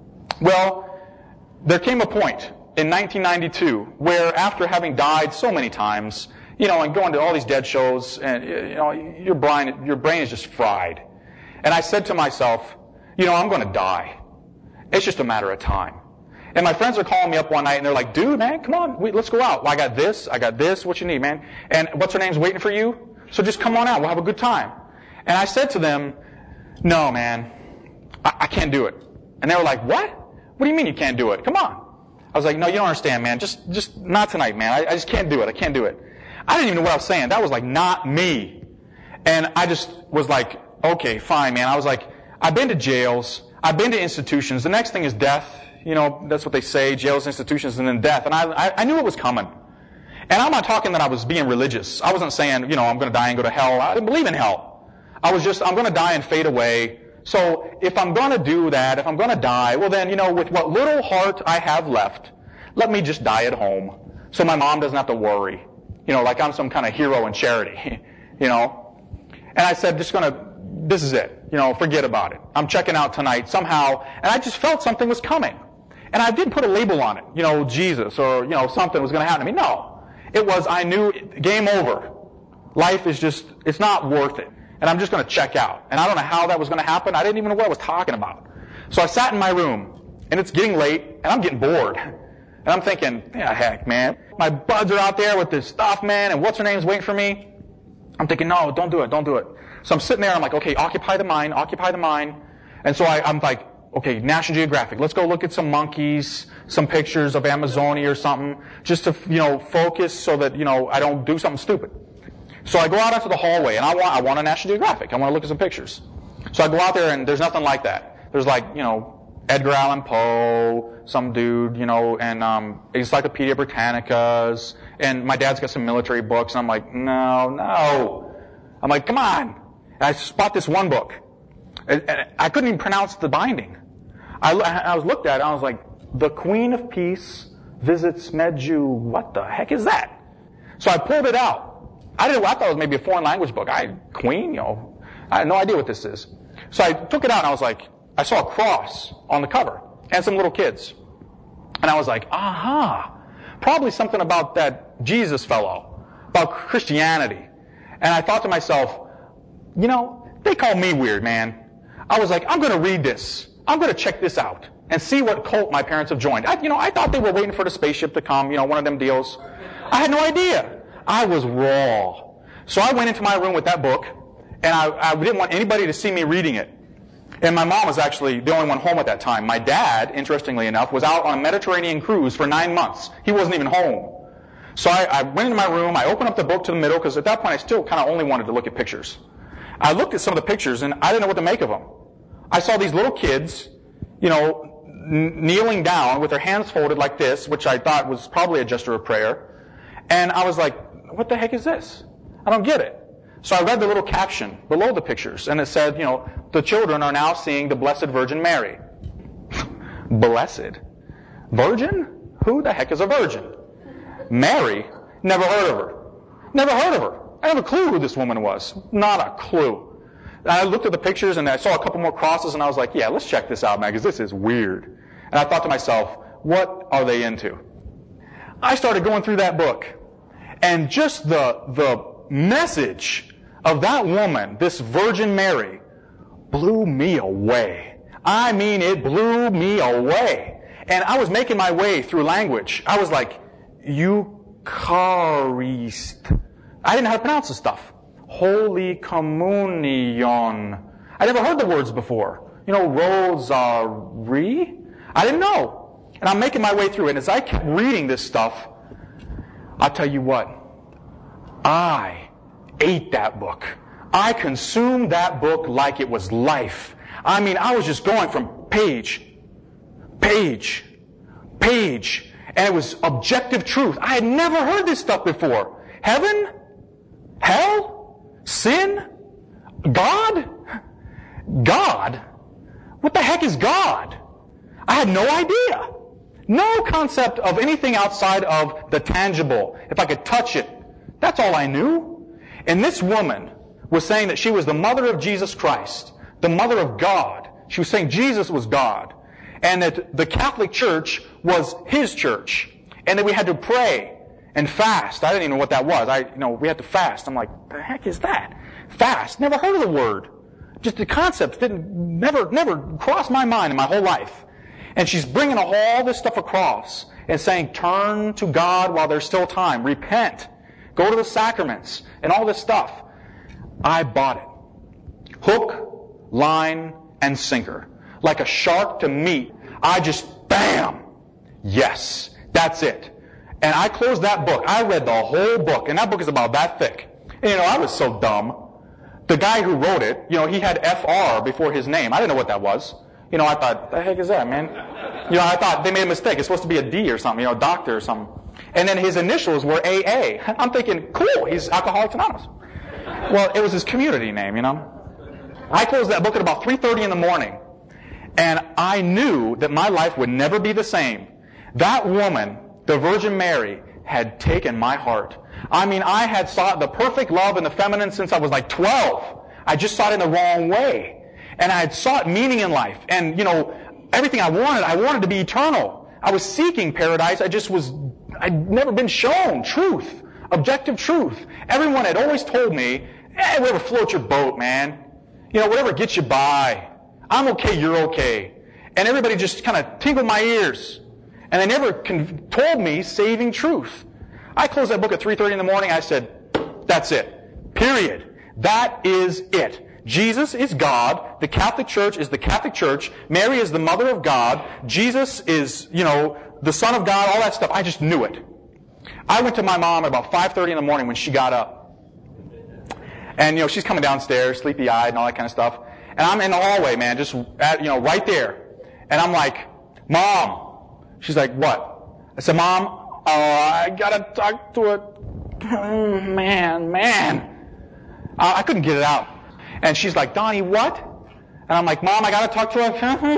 Well, there came a point in 1992 where after having died so many times, and going to all these dead shows, and, your brain is just fried. And I said to myself, I'm going to die. It's just a matter of time. And my friends are calling me up one night, and they're like, dude, man, come on, let's go out. Well, I got this, what you need, man. And what's her name's waiting for you? So just come on out, we'll have a good time. And I said to them, no, man, I can't do it. And they were like, what? What do you mean you can't do it? Come on. I was like, no, you don't understand, man. Just not tonight, man. I just can't do it. I can't do it. I didn't even know what I was saying. That was like not me. And I just was like, okay, fine, man. I was like, I've been to jails. I've been to institutions. The next thing is death. That's what they say, jails, institutions, and then death. And I knew it was coming. And I'm not talking that I was being religious. I wasn't saying, I'm going to die and go to hell. I didn't believe in hell. I was just, I'm going to die and fade away. So if I'm going to do that, if I'm going to die, well then, with what little heart I have left, let me just die at home. So my mom doesn't have to worry. Like I'm some kind of hero in charity. And I said, this is it. Forget about it. I'm checking out tonight somehow. And I just felt something was coming. And I didn't put a label on it, Jesus or, something was going to happen to me. No. It was, I knew, game over. Life is just, it's not worth it. And I'm just going to check out. And I don't know how that was going to happen. I didn't even know what I was talking about. So I sat in my room, and it's getting late, and I'm getting bored. And I'm thinking, yeah, heck, man. My buds are out there with this stuff, man, and what's her name's waiting for me? I'm thinking, no, don't do it. So I'm sitting there, I'm like, okay, occupy the mind. And so I'm like, okay, National Geographic, let's go look at some monkeys, some pictures of Amazonia or something, just to, focus so that, I don't do something stupid. So I go out into the hallway, and I want a National Geographic. I want to look at some pictures. So I go out there, and there's nothing like that. There's like, Edgar Allan Poe, some dude, and Encyclopedia Britannicas, and my dad's got some military books, and I'm like, no. I'm like, come on. And I spot this one book. And I couldn't even pronounce the binding. I was looked at it, and I was like, The Queen of Peace Visits Medju. What the heck is that? So I pulled it out. I thought it was maybe a foreign language book. Queen, I had no idea what this is. So I took it out and I was like, I saw a cross on the cover and some little kids. And I was like, aha, probably something about that Jesus fellow, about Christianity. And I thought to myself, they call me weird, man. I was like, I'm going to read this. I'm going to check this out and see what cult my parents have joined. I thought they were waiting for the spaceship to come, one of them deals. I had no idea. I was raw. So I went into my room with that book, and I didn't want anybody to see me reading it. And my mom was actually the only one home at that time. My dad, interestingly enough, was out on a Mediterranean cruise for 9 months. He wasn't even home. So I went into my room, I opened up the book to the middle, because at that point I still kind of only wanted to look at pictures. I looked at some of the pictures, and I didn't know what to make of them. I saw these little kids, kneeling down with their hands folded like this, which I thought was probably a gesture of prayer. And I was like, what the heck is this? I don't get it. So I read the little caption below the pictures, and it said, the children are now seeing the Blessed Virgin Mary. Blessed? Virgin? Who the heck is a virgin? Mary? Never heard of her. Never heard of her. I have a clue who this woman was. Not a clue. And I looked at the pictures, and I saw a couple more crosses, and I was like, yeah, let's check this out, man, because this is weird. And I thought to myself, what are they into? I started going through that book, and just the message of that woman, this Virgin Mary, blew me away. I mean, it blew me away. And I was making my way through language. I was like, Eucharist. I didn't know how to pronounce this stuff. Holy Communion. I never heard the words before. Rosary. I didn't know. And I'm making my way through it. And as I kept reading this stuff, I'll tell you what. I ate that book. I consumed that book like it was life. I mean, I was just going from page, and it was objective truth. I had never heard this stuff before. Heaven? Hell? Sin? God? God? What the heck is God? I had no idea. No concept of anything outside of the tangible. If I could touch it, that's all I knew. And this woman was saying that she was the mother of Jesus Christ, the mother of God. She was saying Jesus was God, and that the Catholic Church was His church, and that we had to pray and fast. I didn't even know what that was. We had to fast. I'm like, the heck is that? Fast. Never heard of the word. Just the concept never crossed my mind in my whole life. And she's bringing all this stuff across and saying, turn to God while there's still time. Repent. Go to the sacraments and all this stuff. I bought it. Hook, line, and sinker. Like a shark to meat. I just, bam! Yes, that's it. And I closed that book. I read the whole book, and that book is about that thick. And I was so dumb. The guy who wrote it, he had FR before his name. I didn't know what that was. I thought, the heck is that, man? I thought they made a mistake. It's supposed to be a D or something, doctor or something. And then his initials were AA. I'm thinking, cool, he's Alcoholics Anonymous. Well, it was his community name, I closed that book at about 3:30 in the morning, and I knew that my life would never be the same. That woman, the Virgin Mary, had taken my heart. I mean, I had sought the perfect love in the feminine since I was like 12. I just sought it in the wrong way. And I had sought meaning in life. And, everything I wanted to be eternal. I was seeking paradise. I'd never been shown truth, objective truth. Everyone had always told me, whatever floats your boat, man. Whatever gets you by. I'm okay, you're okay. And everybody just kind of tingled my ears. And they never told me saving truth. I closed that book at 3:30 in the morning. I said, that's it. Period. That is it. Jesus is God. The Catholic Church is the Catholic Church. Mary is the Mother of God. Jesus is, the Son of God, all that stuff. I just knew it. I went to my mom at about 5:30 in the morning when she got up. And, she's coming downstairs, sleepy-eyed and all that kind of stuff. And I'm in the hallway, man, just, right there. And I'm like, Mom. She's like, what? I said, Mom, I gotta talk to a... Man. I couldn't get it out. And she's like, Donnie, what? And I'm like, Mom, I gotta talk to a...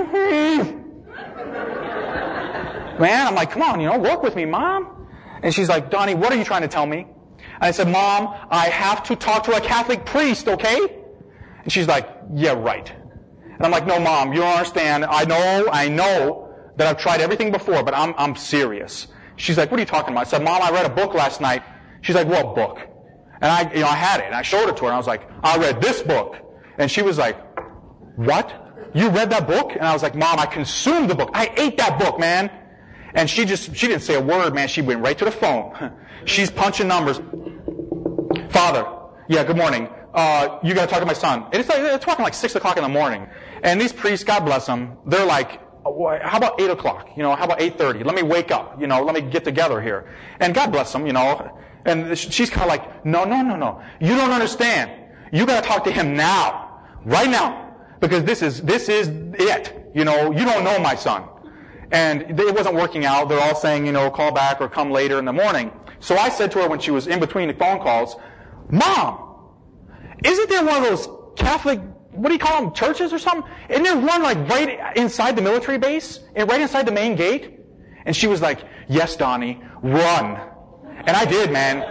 Man, I'm like, come on, work with me, Mom. And she's like, Donnie, what are you trying to tell me? And I said, Mom, I have to talk to a Catholic priest, okay? And she's like, yeah, right. And I'm like, no, Mom, you don't understand. I know that I've tried everything before, but I'm serious. She's like, what are you talking about? I said, Mom, I read a book last night. She's like, what book? And I had it, and I showed it to her, and I was like, I read this book. And she was like, what? You read that book? And I was like, Mom, I consumed the book. I ate that book, man. And she didn't say a word, man. She went right to the phone. She's punching numbers. Father, yeah, good morning. You got to talk to my son. And they're talking like 6 o'clock in the morning. And these priests, God bless them, they're like, how about 8 o'clock? How about 8:30? Let me wake up. Let me get together here. And God bless them, And she's kind of like, no. You don't understand. You got to talk to him now. Right now. Because this is it. You don't know my son. And it wasn't working out. They're all saying, call back or come later in the morning. So I said to her when she was in between the phone calls, Mom, isn't there one of those Catholic, what do you call them, churches or something? Isn't there one like right inside the military base? And right inside the main gate? And she was like, yes, Donnie, run. And I did, man.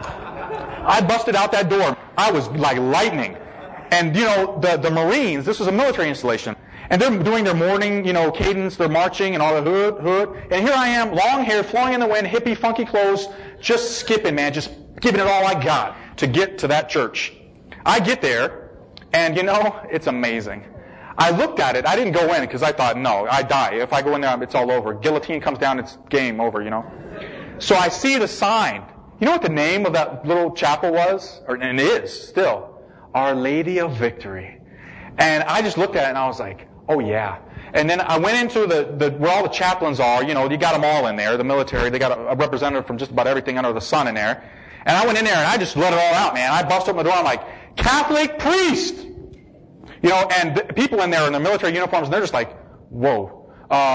I busted out that door. I was like lightning. And, the Marines, this was a military installation. And they're doing their morning, cadence, they're marching and all the hood. And here I am, long hair, flowing in the wind, hippie, funky clothes, just skipping, man, just giving it all I got to get to that church. I get there, and it's amazing. I looked at it. I didn't go in because I thought, no, I die. If I go in there, it's all over. Guillotine comes down, it's game over, So I see the sign. You know what the name of that little chapel was? And it is, still. Our Lady of Victory. And I just looked at it and I was like, oh yeah. And then I went into where all the chaplains are. You got them all in there. The military, they got a representative from just about everything under the sun in there. And I went in there and I just let it all out, man. I busted open the door. I'm like, Catholic priest! And the people in there in their military uniforms, and they're just like, whoa,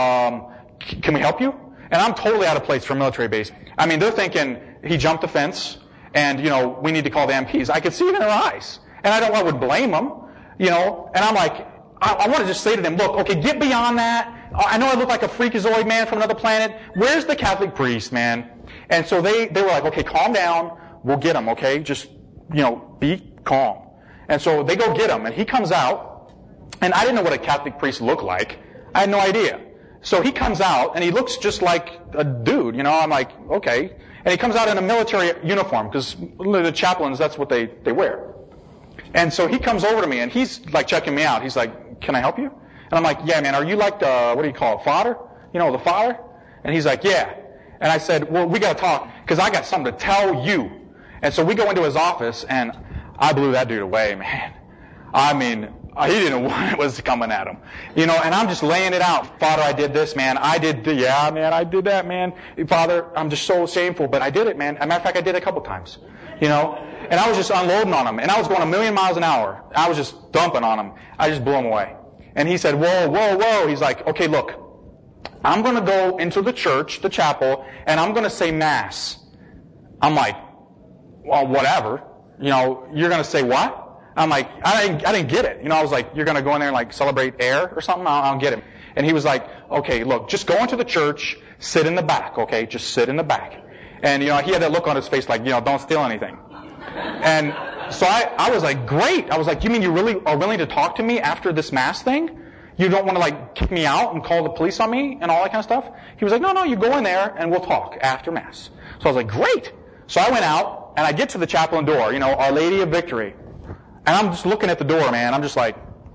can we help you? And I'm totally out of place for a military base. I mean, they're thinking he jumped the fence and, we need to call the MPs. I could see it in their eyes. And I would blame them, and I'm like, I want to just say to them, look, okay, get beyond that. I know I look like a freakazoid man from another planet. Where's the Catholic priest, man? And so they were like, okay, calm down. We'll get him, okay? Just, be calm. And so they go get him, and he comes out, and I didn't know what a Catholic priest looked like. I had no idea. So he comes out, and he looks just like a dude, I'm like, okay. And he comes out in a military uniform, because the chaplains, that's what they wear. And so he comes over to me, and he's like checking me out. He's like, can I help you? And I'm like, yeah, man, are you like the, what do you call it, father? The father? And he's like, yeah. And I said, well, we got to talk, because I got something to tell you. And so we go into his office, and I blew that dude away, man. I mean, he didn't know what was coming at him. And I'm just laying it out. Father, I did this, man. I did that, man. Father, I'm just so shameful, but I did it, man. As a matter of fact, I did it a couple times. And I was just unloading on him. And I was going 1,000,000 miles an hour. I was just dumping on him. I just blew him away. And he said, whoa. He's like, okay, look. I'm going to go into the church, the chapel, and I'm going to say Mass. I'm like, well, whatever. You're going to say what? I'm like, I didn't get it. I was like, you're going to go in there and like celebrate air or something? I don't get it. And he was like, okay, look, just go into the church, sit in the back, okay? Just sit in the back. And, he had that look on his face like, don't steal anything. And so I was like, great. I was like, you mean you really are willing to talk to me after this Mass thing? You don't want to like kick me out and call the police on me and all that kind of stuff? He was like, no, you go in there and we'll talk after Mass. So I was like, great. So I went out and I get to the chaplain door, Our Lady of Victory. And I'm just looking at the door, man. I'm just looking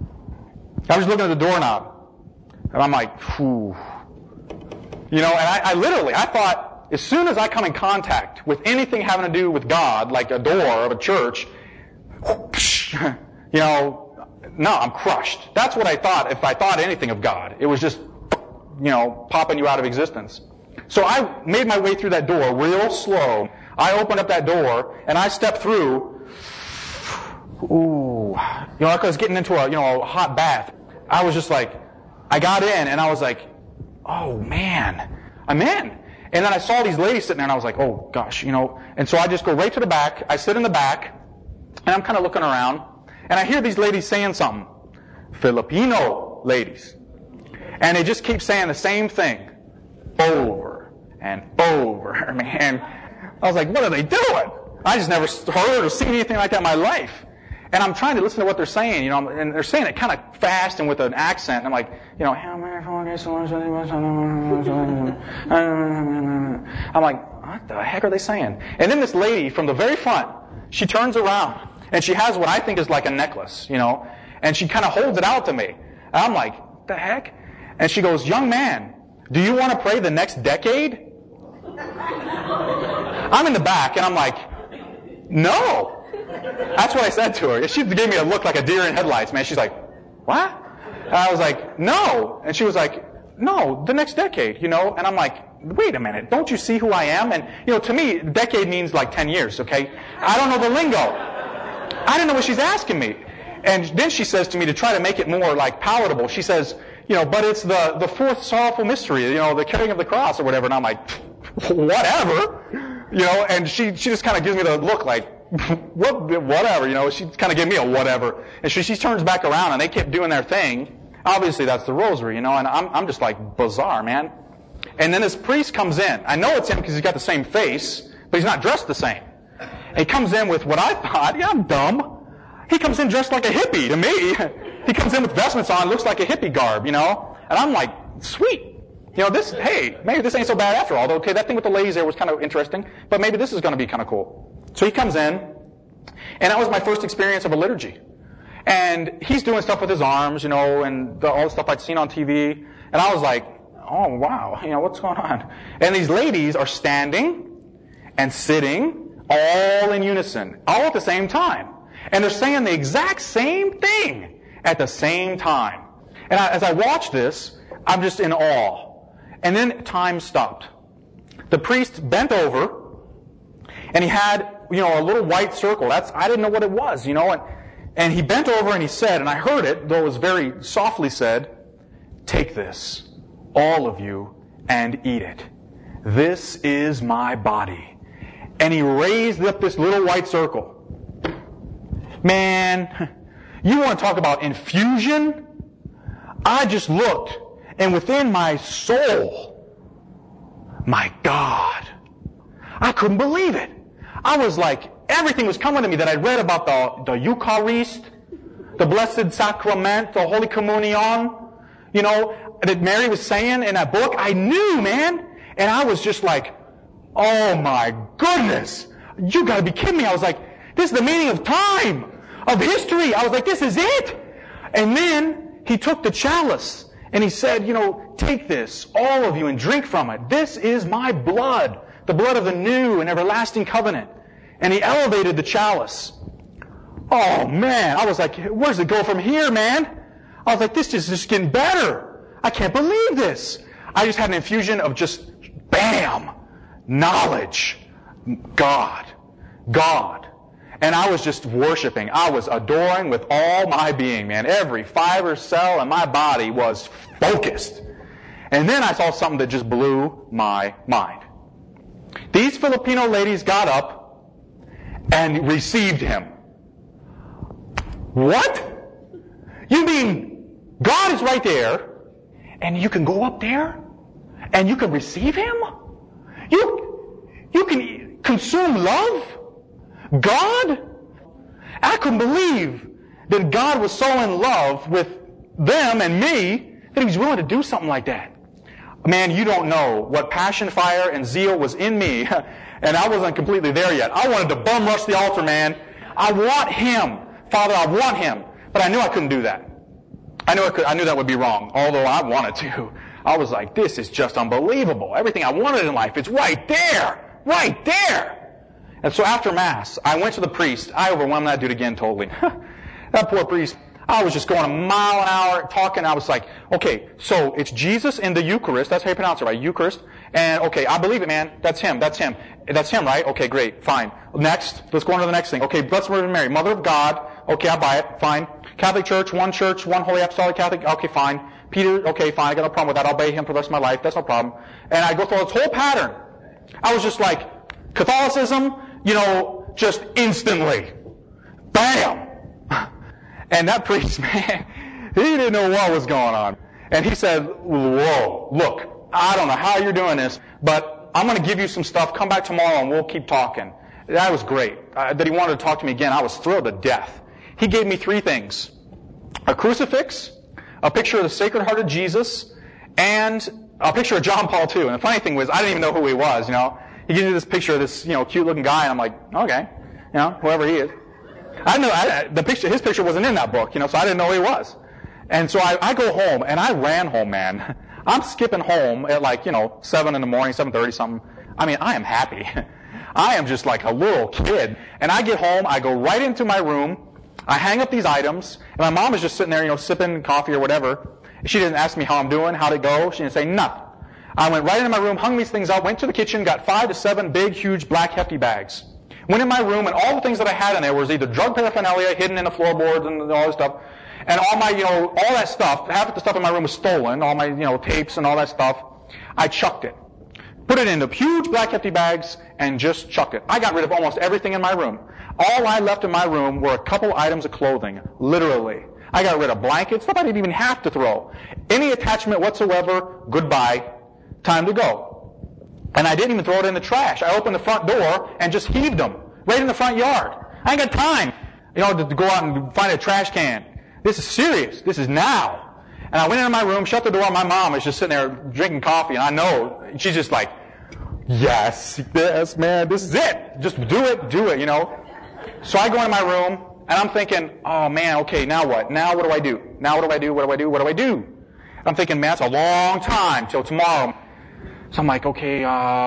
at the doorknob. And I'm like, whew. And I thought, as soon as I come in contact with anything having to do with God, like a door of a church, no, I'm crushed. That's what I thought if I thought anything of God. It was just, popping you out of existence. So I made my way through that door real slow. I opened up that door and I stepped through. Ooh, like I was getting into a hot bath. I was just like, I got in and I was like, oh man, I'm in. And then I saw these ladies sitting there and I was like, oh gosh, and so I just go right to the back. I sit in the back and I'm kind of looking around and I hear these ladies saying something. Filipino ladies. And they just keep saying the same thing over and over, man. I was like, what are they doing? I just never heard or seen anything like that in my life. And I'm trying to listen to what they're saying, you know, and they're saying it kind of fast and with an accent. And I'm like, you know, I'm like, what the heck are they saying? And then this lady from the very front, she turns around and she has what I think is like a necklace, you know, and she kind of holds it out to me. And I'm like, what the heck? And she goes, young man, do you want to pray the next decade? I'm in the back and I'm like, no. That's what I said to her. She gave me a look like a deer in headlights, man. She's like, what? And I was like, no. And she was like, no, the next decade, you know. And I'm like, wait a minute. Don't you see who I am? And, you know, to me, decade means like 10 years, okay? I don't know the lingo. I didn't know what she's asking me. And then she says to me, to try to make it more like palatable, she says, you know, but it's the fourth sorrowful mystery, you know, the carrying of the cross or whatever. And I'm like, whatever. You know, and she just kind of gives me the look like, whatever, you know, she kind of gave me a whatever. And she turns back around and they kept doing their thing. Obviously that's the rosary, you know, and I'm just like bizarre, man. And then this priest comes in. I know it's him because he's got the same face, but he's not dressed the same. And he comes in with what I thought, yeah, I'm dumb. He comes in dressed like a hippie to me. He comes in with vestments on, looks like a hippie garb, you know. And I'm like, sweet. You know, this, hey, maybe this ain't so bad after all. Okay, that thing with the ladies there was kind of interesting, but maybe this is going to be kind of cool. So he comes in, and that was my first experience of a liturgy. And he's doing stuff with his arms, you know, and all the stuff I'd seen on TV. And I was like, oh, wow, you know, what's going on? And these ladies are standing and sitting all in unison, all at the same time. And they're saying the exact same thing at the same time. And as I watch this, I'm just in awe. And then time stopped. The priest bent over, and he had, you know, a little white circle. I didn't know what it was, you know. And he bent over and he said, and I heard it, though it was very softly said, take this, all of you, and eat it. This is my body. And he raised up this little white circle. Man, you want to talk about infusion? I just looked, and within my soul, my God, I couldn't believe it. I was like, everything was coming to me that I'd read about the Eucharist, the Blessed Sacrament, the Holy Communion, you know, that Mary was saying in that book. I knew, man. And I was just like, oh my goodness, you gotta be kidding me. I was like, this is the meaning of time, of history. I was like, this is it. And then he took the chalice and he said, you know, take this, all of you, and drink from it. This is my blood, the blood of the new and everlasting covenant. And he elevated the chalice. Oh man, I was like, where does it go from here, man? I was like, this is just getting better. I can't believe this. I just had an infusion of just, bam, knowledge, God. And I was just worshiping. I was adoring with all my being, man. Every fiber cell in my body was focused. And then I saw something that just blew my mind. These Filipino ladies got up and received him. What? You mean God is right there, and you can go up there, and you can receive him? You can consume love? God? I couldn't believe that God was so in love with them and me that he was willing to do something like that. Man, you don't know what passion, fire, and zeal was in me. And I wasn't completely there yet. I wanted to bum rush the altar, man. I want him. Father, I want him. But I knew I couldn't do that. I knew that would be wrong, although I wanted to. I was like, this is just unbelievable. Everything I wanted in life, it's right there. Right there. And so after Mass, I went to the priest. I overwhelmed that dude again totally. That poor priest. I was just going a mile an hour talking. I was like, okay, so it's Jesus in the Eucharist. That's how you pronounce it, right? Eucharist. And okay, I believe it, man. That's him. That's him. That's him, right? Okay, great. Fine. Next. Let's go on to the next thing. Okay, Blessed Virgin Mary, Mother of God. Okay, I buy it. Fine. Catholic Church, one Holy Apostolic Catholic. Okay, fine. Peter, okay, fine. I got no problem with that. I'll obey him for the rest of my life. That's no problem. And I go through this whole pattern. I was just like, Catholicism, you know, just instantly. Bam! And that priest, man, he didn't know what was going on. And he said, whoa, look, I don't know how you're doing this, but I'm going to give you some stuff. Come back tomorrow and we'll keep talking. That was great. That he wanted to talk to me again. I was thrilled to death. he gave me 3 things. A crucifix, a picture of the Sacred Heart of Jesus, and a picture of John Paul II. And the funny thing was, I didn't even know who he was, He gives me this picture of this, cute looking guy, and I'm like, okay, whoever he is. I know his picture wasn't in that book, so I didn't know who he was. And so I go home, and I ran home, man. I'm skipping home at 7 in the morning, 7:30 something. I mean, I am happy. I am just like a little kid. And I get home, I go right into my room, I hang up these items, and my mom is just sitting there, sipping coffee or whatever. She didn't ask me how I'm doing, how'd it go. She didn't say nothing. I went right into my room, hung these things up, went to the kitchen, got 5 to 7 big, huge, black, hefty bags. Went in my room, and all the things that I had in there was either drug paraphernalia hidden in the floorboards and all this stuff. And all my, all that stuff, half of the stuff in my room was stolen, all my, tapes and all that stuff. I chucked it. Put it into huge black hefty bags and just chucked it. I got rid of almost everything in my room. All I left in my room were a couple items of clothing, literally. I got rid of blankets, stuff I didn't even have to throw. Any attachment whatsoever, goodbye, time to go. And I didn't even throw it in the trash. I opened the front door and just heaved them right in the front yard. I ain't got time, to go out and find a trash can. This is serious. This is now. And I went into my room, shut the door, and my mom is just sitting there drinking coffee, and I know, she's just like, yes, man, this is it. Just do it. So I go into my room, and I'm thinking, oh man, okay, now what? Now what do I do? Now what do I do? What do I do? What do I do? I'm thinking, man, that's a long time till tomorrow. So I'm like, okay,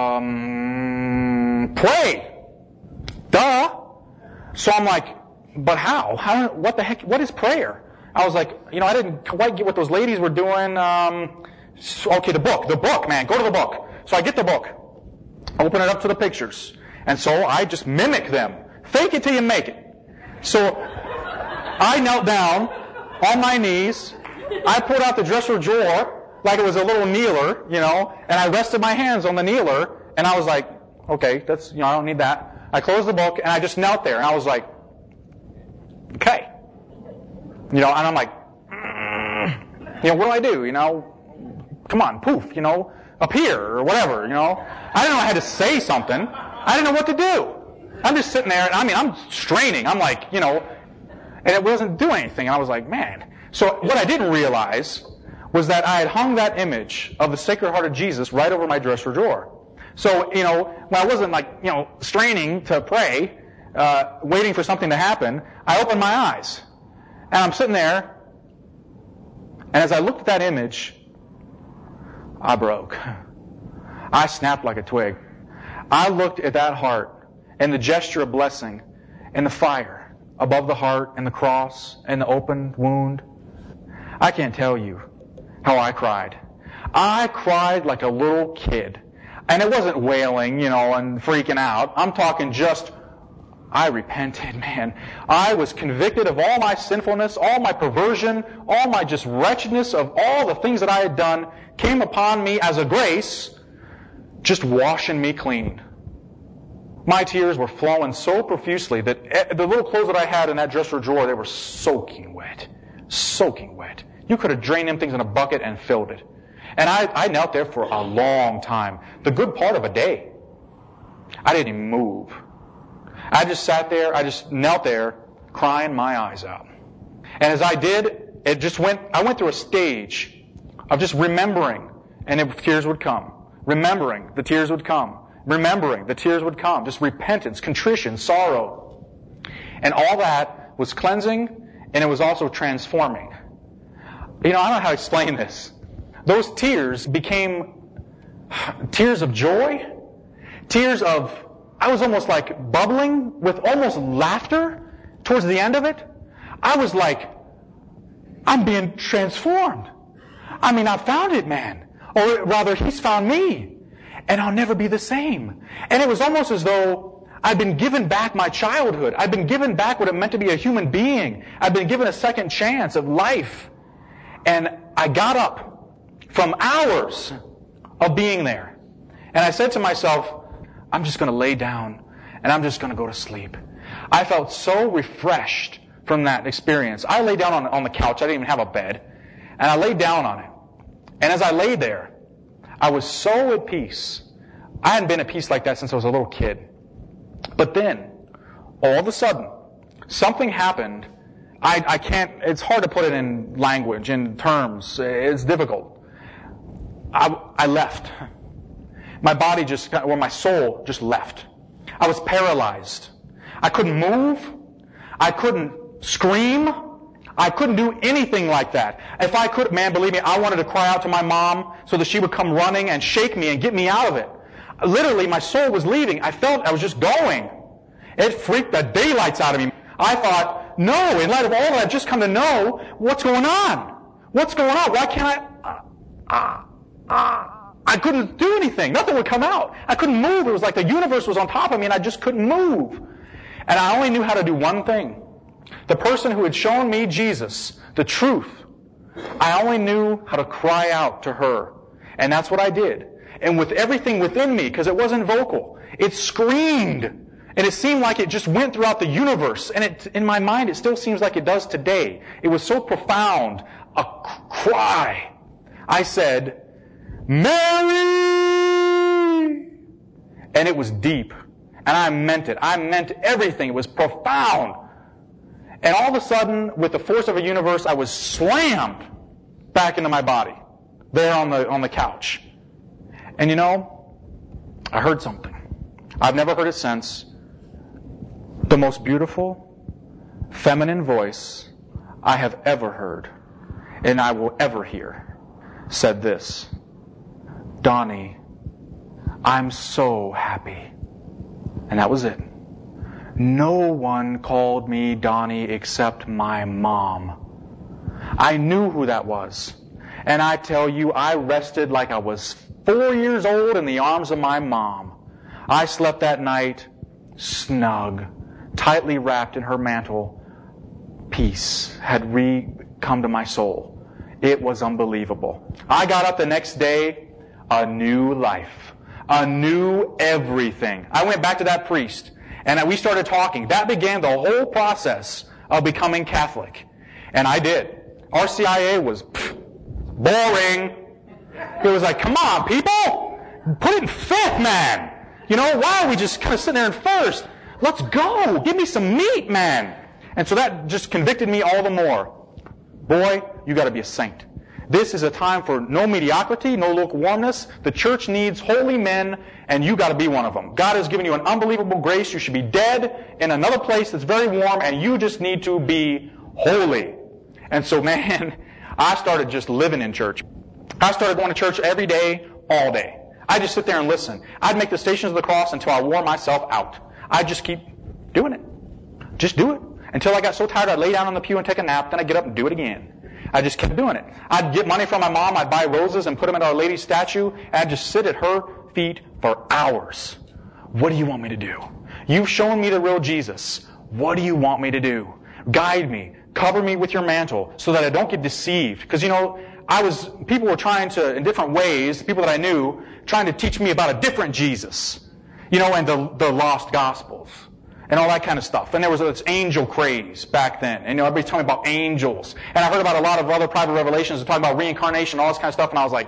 pray. Duh. So I'm like, but how? What the heck? What is prayer? I was like, I didn't quite get what those ladies were doing. Okay, the book, man, go to the book. So I get the book, open it up to the pictures, and so I just mimic them. Fake it till you make it. So I knelt down on my knees. I pulled out the dresser drawer like it was a little kneeler, and I rested my hands on the kneeler, and I was like, okay, that's, I don't need that. I closed the book, and I just knelt there, and I was like, okay. And I'm like, what do I do? Come on, poof, up here, or whatever, I didn't know I had to say something. I didn't know what to do. I'm just sitting there, and I'm straining. I'm like, and it wasn't doing anything. And I was like, man. So what I didn't realize was that I had hung that image of the Sacred Heart of Jesus right over my dresser drawer. So, when I wasn't straining to pray, waiting for something to happen, I opened my eyes. And I'm sitting there, and as I looked at that image, I broke. I snapped like a twig. I looked at that heart, and the gesture of blessing, and the fire above the heart, and the cross, and the open wound. I can't tell you how I cried. I cried like a little kid. And it wasn't wailing, and freaking out. I'm talking just, I repented, man. I was convicted of all my sinfulness, all my perversion, all my just wretchedness of all the things that I had done came upon me as a grace, just washing me clean. My tears were flowing so profusely that the little clothes that I had in that dresser drawer, they were soaking wet. Soaking wet. You could have drained them things in a bucket and filled it. And I knelt there for a long time. The good part of a day. I didn't even move. I just sat there, I just knelt there, crying my eyes out. And as I did, I went through a stage of just remembering, and the tears would come. Remembering, the tears would come. Remembering, the tears would come. Just repentance, contrition, sorrow. And all that was cleansing, and it was also transforming. I don't know how to explain this. Those tears became tears of joy, tears of, I was almost like bubbling with almost laughter towards the end of it. I was like, I'm being transformed. I found it, man. Or rather, he's found me. And I'll never be the same. And it was almost as though I'd been given back my childhood. I'd been given back what it meant to be a human being. I'd been given a second chance of life. And I got up from hours of being there. And I said to myself, I'm just going to lay down and I'm just going to go to sleep. I felt so refreshed from that experience. I lay down on the couch. I didn't even have a bed. And I laid down on it. And as I lay there, I was so at peace. I hadn't been at peace like that since I was a little kid. But then, all of a sudden, something happened I can't, it's hard to put it in language, in terms. It's difficult. I left. My body my soul just left. I was paralyzed. I couldn't move. I couldn't scream. I couldn't do anything like that. If I could, man, believe me, I wanted to cry out to my mom so that she would come running and shake me and get me out of it. Literally, my soul was leaving. I felt I was just going. It freaked the daylights out of me. I thought, no, in light of all that I've just come to know, what's going on? What's going on? Why can't I couldn't do anything. Nothing would come out. I couldn't move. It was like the universe was on top of me and I just couldn't move. And I only knew how to do one thing. The person who had shown me Jesus, the truth, I only knew how to cry out to her. And that's what I did. And with everything within me, because it wasn't vocal, it screamed. And it seemed like it just went throughout the universe. And in my mind, it still seems like it does today. It was so profound. A cry. I said, Mary! And it was deep. And I meant it. I meant everything. It was profound. And all of a sudden, with the force of a universe, I was slammed back into my body. There on the couch. And you know, I heard something. I've never heard it since. The most beautiful, feminine voice I have ever heard, and I will ever hear, said this, Donnie, I'm so happy. And that was it. No one called me Donnie except my mom. I knew who that was. And I tell you, I rested like I was 4 years old in the arms of my mom. I slept that night snug, tightly wrapped in her mantle. Peace had come to my soul. It was unbelievable. I got up the next day, a new life, a new everything. I went back to that priest, and we started talking. That began the whole process of becoming Catholic. And I did. RCIA was boring. It was like, come on, people! Put it in fifth, man! You know, why are we just kind of sitting there in first? Let's go! Give me some meat, man! And so that just convicted me all the more. Boy, you got to be a saint. This is a time for no mediocrity, no lukewarmness. The church needs holy men, and you got to be one of them. God has given you an unbelievable grace. You should be dead in another place that's very warm, and you just need to be holy. And so, man, I started just living in church. I started going to church every day, all day. I'd just sit there and listen. I'd make the Stations of the Cross until I wore myself out. I'd just keep doing it. Just do it. Until I got so tired I'd lay down on the pew and take a nap, then I'd get up and do it again. I just kept doing it. I'd get money from my mom, I'd buy roses and put them in Our Lady's statue, and I'd just sit at her feet for hours. What do you want me to do? You've shown me the real Jesus. What do you want me to do? Guide me. Cover me with your mantle so that I don't get deceived. Because, you know, people were trying to, in different ways, people that I knew, trying to teach me about a different Jesus. You know, and the lost gospels. And all that kind of stuff. And there was this angel craze back then. And, you know, everybody's telling me about angels. And I heard about a lot of other private revelations talking about reincarnation and all this kind of stuff. And I was like,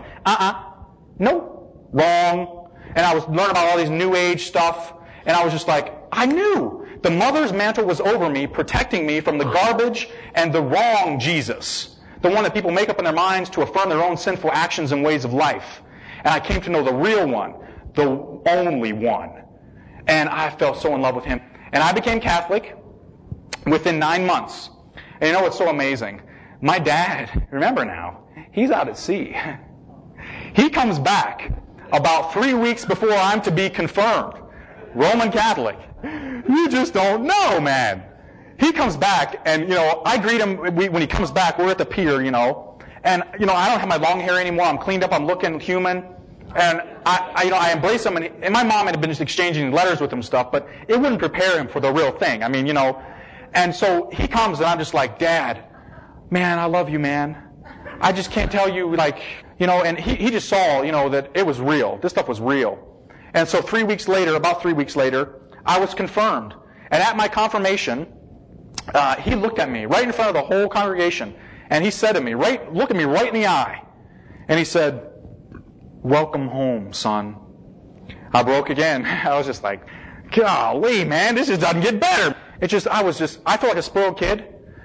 no, wrong. And I was learning about all these New Age stuff. And I was just like, I knew. The mother's mantle was over me, protecting me from the garbage and the wrong Jesus. The one that people make up in their minds to affirm their own sinful actions and ways of life. And I came to know the real one, the only one. And I fell so in love with him. And I became Catholic within 9 months. And you know what's so amazing? My dad, remember now, he's out at sea. He comes back about 3 weeks before I'm to be confirmed. Roman Catholic. You just don't know, man. He comes back, and, you know, I greet him when he comes back. We're at the pier, you know. And, you know, I don't have my long hair anymore. I'm cleaned up. I'm looking human. And I embrace him, and my mom had been just exchanging letters with him and stuff, but it wouldn't prepare him for the real thing. I mean, you know, and so he comes, and I'm just like, Dad, man, I love you, man. I just can't tell you, like, you know, and he just saw, you know, that it was real. This stuff was real. And so about 3 weeks later, I was confirmed. And at my confirmation, he looked at me right in front of the whole congregation, and he said to me, look at me right in the eye, and he said, welcome home, son. I broke again. I was just like, golly, man, this just doesn't get better. I felt like a spoiled kid.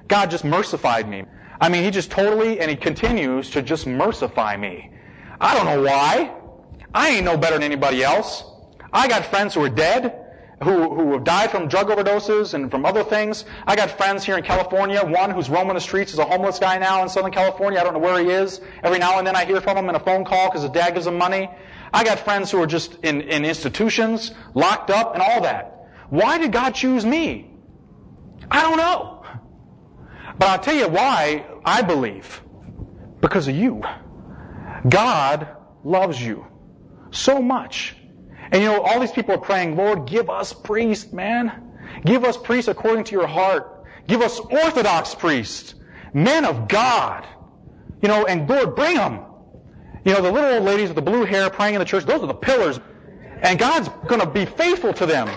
God just mercified me. I mean, He just totally, and He continues to just mercify me. I don't know why. I ain't no better than anybody else. I got friends who are dead, who have died from drug overdoses and from other things. I got friends here in California, one who's roaming the streets is a homeless guy now in Southern California. I don't know where he is. Every now and then I hear from him in a phone call because his dad gives him money. I got friends who are just in institutions, locked up, and all that. Why did God choose me? I don't know. But I'll tell you why I believe. Because of you. God loves you so much. And you know, all these people are praying, Lord, give us priests, man. Give us priests according to your heart. Give us Orthodox priests, men of God. You know, and Lord, bring them. You know, the little old ladies with the blue hair praying in the church, those are the pillars. And God's going to be faithful to them.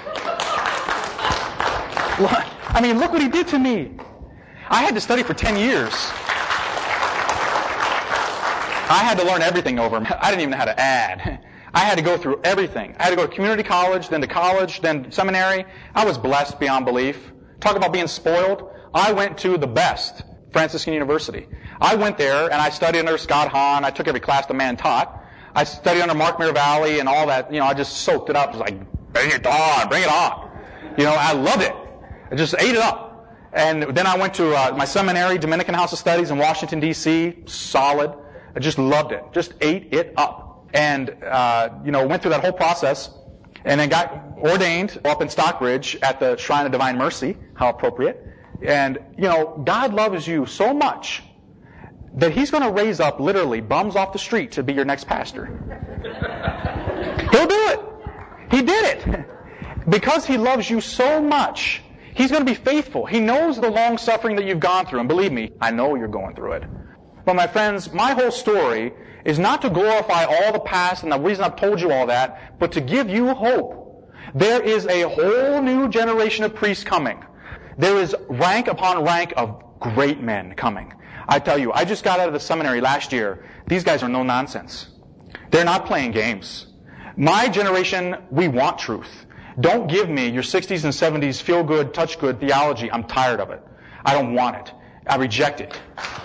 I mean, look what He did to me. I had to study for 10 years. I had to learn everything over. I didn't even know how to add. I had to go through everything. I had to go to community college, then seminary. I was blessed beyond belief. Talk about being spoiled. I went to the best, Franciscan University. I went there and I studied under Scott Hahn. I took every class the man taught. I studied under Mark Miravalli and all that. You know, I just soaked it up. Just like, bring it on, bring it on. You know, I loved it. I just ate it up. And then I went to my seminary, Dominican House of Studies in Washington, D.C. Solid. I just loved it. Just ate it up. And, you know, went through that whole process and then got ordained up in Stockbridge at the Shrine of Divine Mercy. How appropriate. And, you know, God loves you so much that He's going to raise up literally bums off the street to be your next pastor. He'll do it. He did it. Because He loves you so much, He's going to be faithful. He knows the long suffering that you've gone through. And believe me, I know you're going through it. But my friends, my whole story is not to glorify all the past and the reason I've told you all that, but to give you hope. There is a whole new generation of priests coming. There is rank upon rank of great men coming. I tell you, I just got out of the seminary last year. These guys are no nonsense. They're not playing games. My generation, we want truth. Don't give me your 60s and 70s feel-good, touch-good theology. I'm tired of it. I don't want it. I reject it.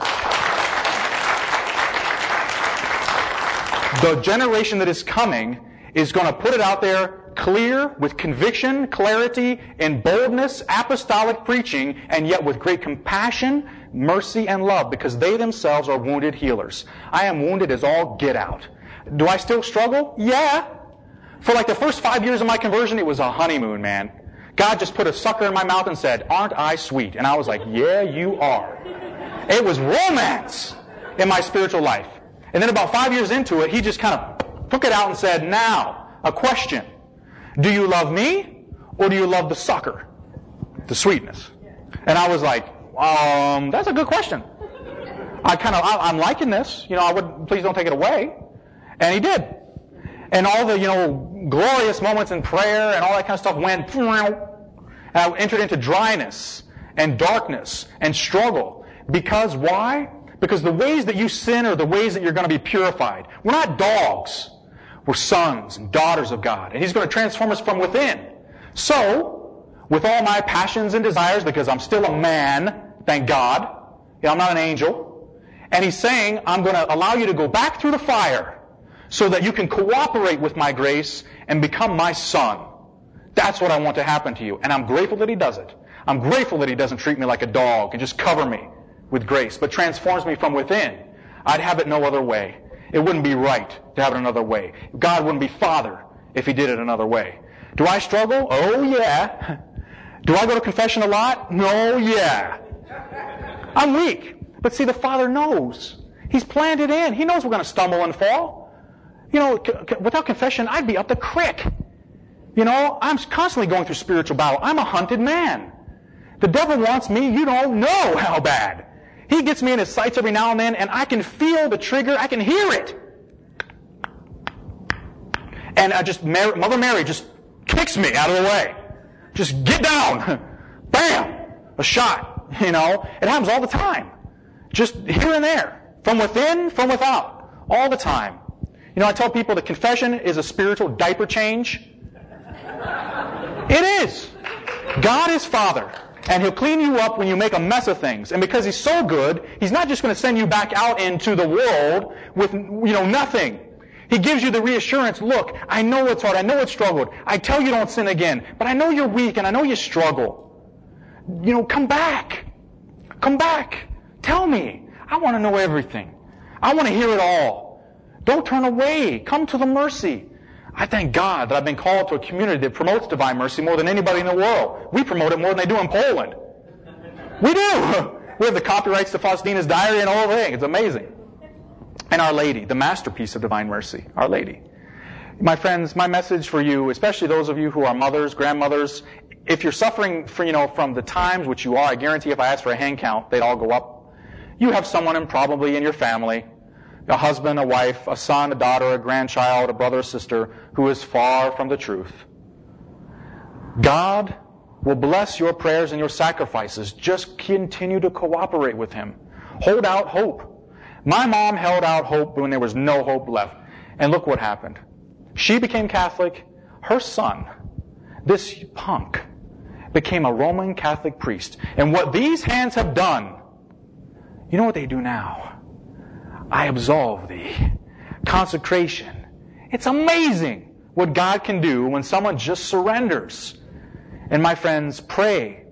The generation that is coming is going to put it out there clear, with conviction, clarity, and boldness, apostolic preaching, and yet with great compassion, mercy, and love, because they themselves are wounded healers. I am wounded as all get out. Do I still struggle? Yeah. For like the first 5 years of my conversion, it was a honeymoon, man. God just put a sucker in my mouth and said, aren't I sweet? And I was like, yeah, you are. It was romance in my spiritual life. And then about 5 years into it, He just kind of took it out and said, now, a question. Do you love me or do you love the sucker? The sweetness. And I was like, that's a good question. I'm liking this. You know, please don't take it away. And He did. And all the, you know, glorious moments in prayer and all that kind of stuff went, and I entered into dryness and darkness and struggle. Because why? Because the ways that you sin are the ways that you're going to be purified. We're not dogs. We're sons and daughters of God. And He's going to transform us from within. So, with all my passions and desires, because I'm still a man, thank God. You know, I'm not an angel. And He's saying, I'm going to allow you to go back through the fire so that you can cooperate with my grace and become my son. That's what I want to happen to you. And I'm grateful that He does it. I'm grateful that He doesn't treat me like a dog and just cover me with grace, but transforms me from within. I'd have it no other way. It wouldn't be right to have it another way. God wouldn't be Father if He did it another way. Do I struggle? Oh, yeah. Do I go to confession a lot? No, yeah. I'm weak. But see, the Father knows. He's planned it in. He knows we're going to stumble and fall. You know, without confession, I'd be up the crick. You know, I'm constantly going through spiritual battle. I'm a hunted man. The devil wants me. You don't know how bad. He gets me in his sights every now and then, and I can feel the trigger. I can hear it. And Mother Mary just kicks me out of the way. Just get down. Bam! A shot. You know, it happens all the time. Just here and there. From within, from without. All the time. You know, I tell people that confession is a spiritual diaper change. It is. God is Father. And He'll clean you up when you make a mess of things. And because He's so good, He's not just going to send you back out into the world with, nothing. He gives you the reassurance, look, I know it's hard, I know it's struggled. I tell you don't sin again, but I know you're weak and I know you struggle. Come back. Come back. Tell me. I want to know everything. I want to hear it all. Don't turn away. Come to the mercy. I thank God that I've been called to a community that promotes divine mercy more than anybody in the world. We promote it more than they do in Poland. We do. We have the copyrights to Faustina's diary and the whole thing. It's amazing. And Our Lady, the masterpiece of divine mercy, Our Lady. My friends, my message for you, especially those of you who are mothers, grandmothers, if you're suffering from the times, which you are, I guarantee if I asked for a hand count, they'd all go up. You have someone probably in your family, a husband, a wife, a son, a daughter, a grandchild, a brother, a sister, who is far from the truth. God will bless your prayers and your sacrifices. Just continue to cooperate with Him. Hold out hope. My mom held out hope when there was no hope left. And look what happened. She became Catholic. Her son, this punk, became a Roman Catholic priest. And what these hands have done, you know what they do now? I absolve thee. Consecration. It's amazing what God can do when someone just surrenders. And my friends, pray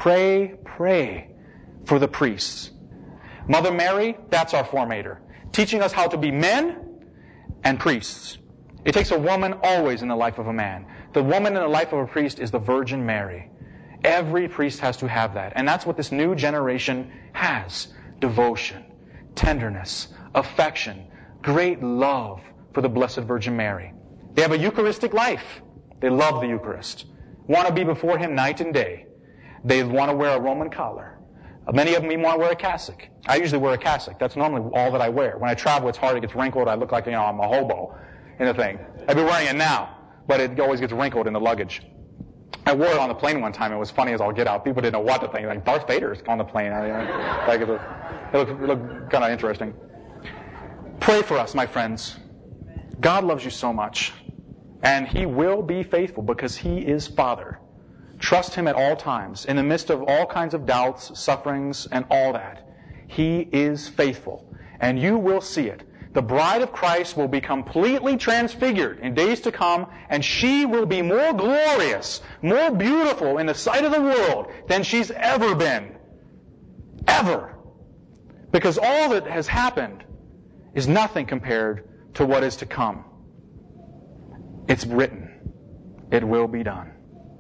for the priests. Mother Mary, that's our formator, teaching us how to be men and priests. It takes a woman always in the life of a man. The woman in the life of a priest is the Virgin Mary. Every priest has to have that. And that's what this new generation has. Devotion, tenderness, affection, great love for the Blessed Virgin Mary. They have a Eucharistic life. They love the Eucharist. Want to be before Him night and day. They want to wear a Roman collar. Many of them even want to wear a cassock. I usually wear a cassock. That's normally all that I wear. When I travel, it's hard. It gets wrinkled. I look like, I'm a hobo in the thing. I've been wearing it now, but it always gets wrinkled in the luggage. I wore it on the plane one time. It was funny as all get out. People didn't know what to think. Like, Darth Vader's on the plane. It looked kind of interesting. Pray for us, my friends. God loves you so much. And He will be faithful because He is Father. Trust Him at all times. In the midst of all kinds of doubts, sufferings, and all that. He is faithful. And you will see it. The bride of Christ will be completely transfigured in days to come, and she will be more glorious, more beautiful in the sight of the world than she's ever been. Ever. Because all that has happened is nothing compared to what is to come. It's written. It will be done.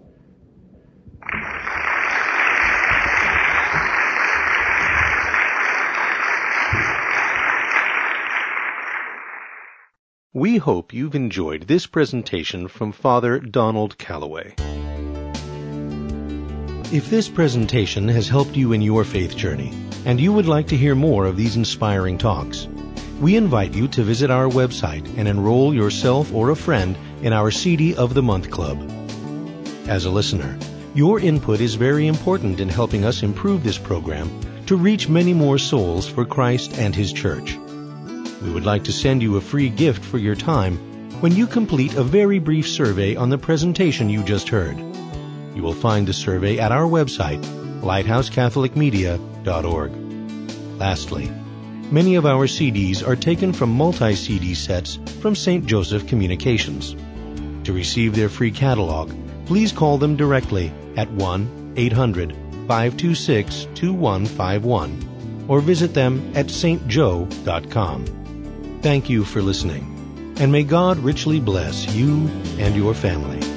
We hope you've enjoyed this presentation from Father Donald Calloway. If this presentation has helped you in your faith journey, and you would like to hear more of these inspiring talks, we invite you to visit our website and enroll yourself or a friend in our CD of the Month Club. As a listener, your input is very important in helping us improve this program to reach many more souls for Christ and His Church. We would like to send you a free gift for your time when you complete a very brief survey on the presentation you just heard. You will find the survey at our website, lighthousecatholicmedia.org. Lastly, many of our CDs are taken from multi-CD sets from St. Joseph Communications. To receive their free catalog, please call them directly at 1-800-526-2151 or visit them at stjoe.com. Thank you for listening, and may God richly bless you and your family.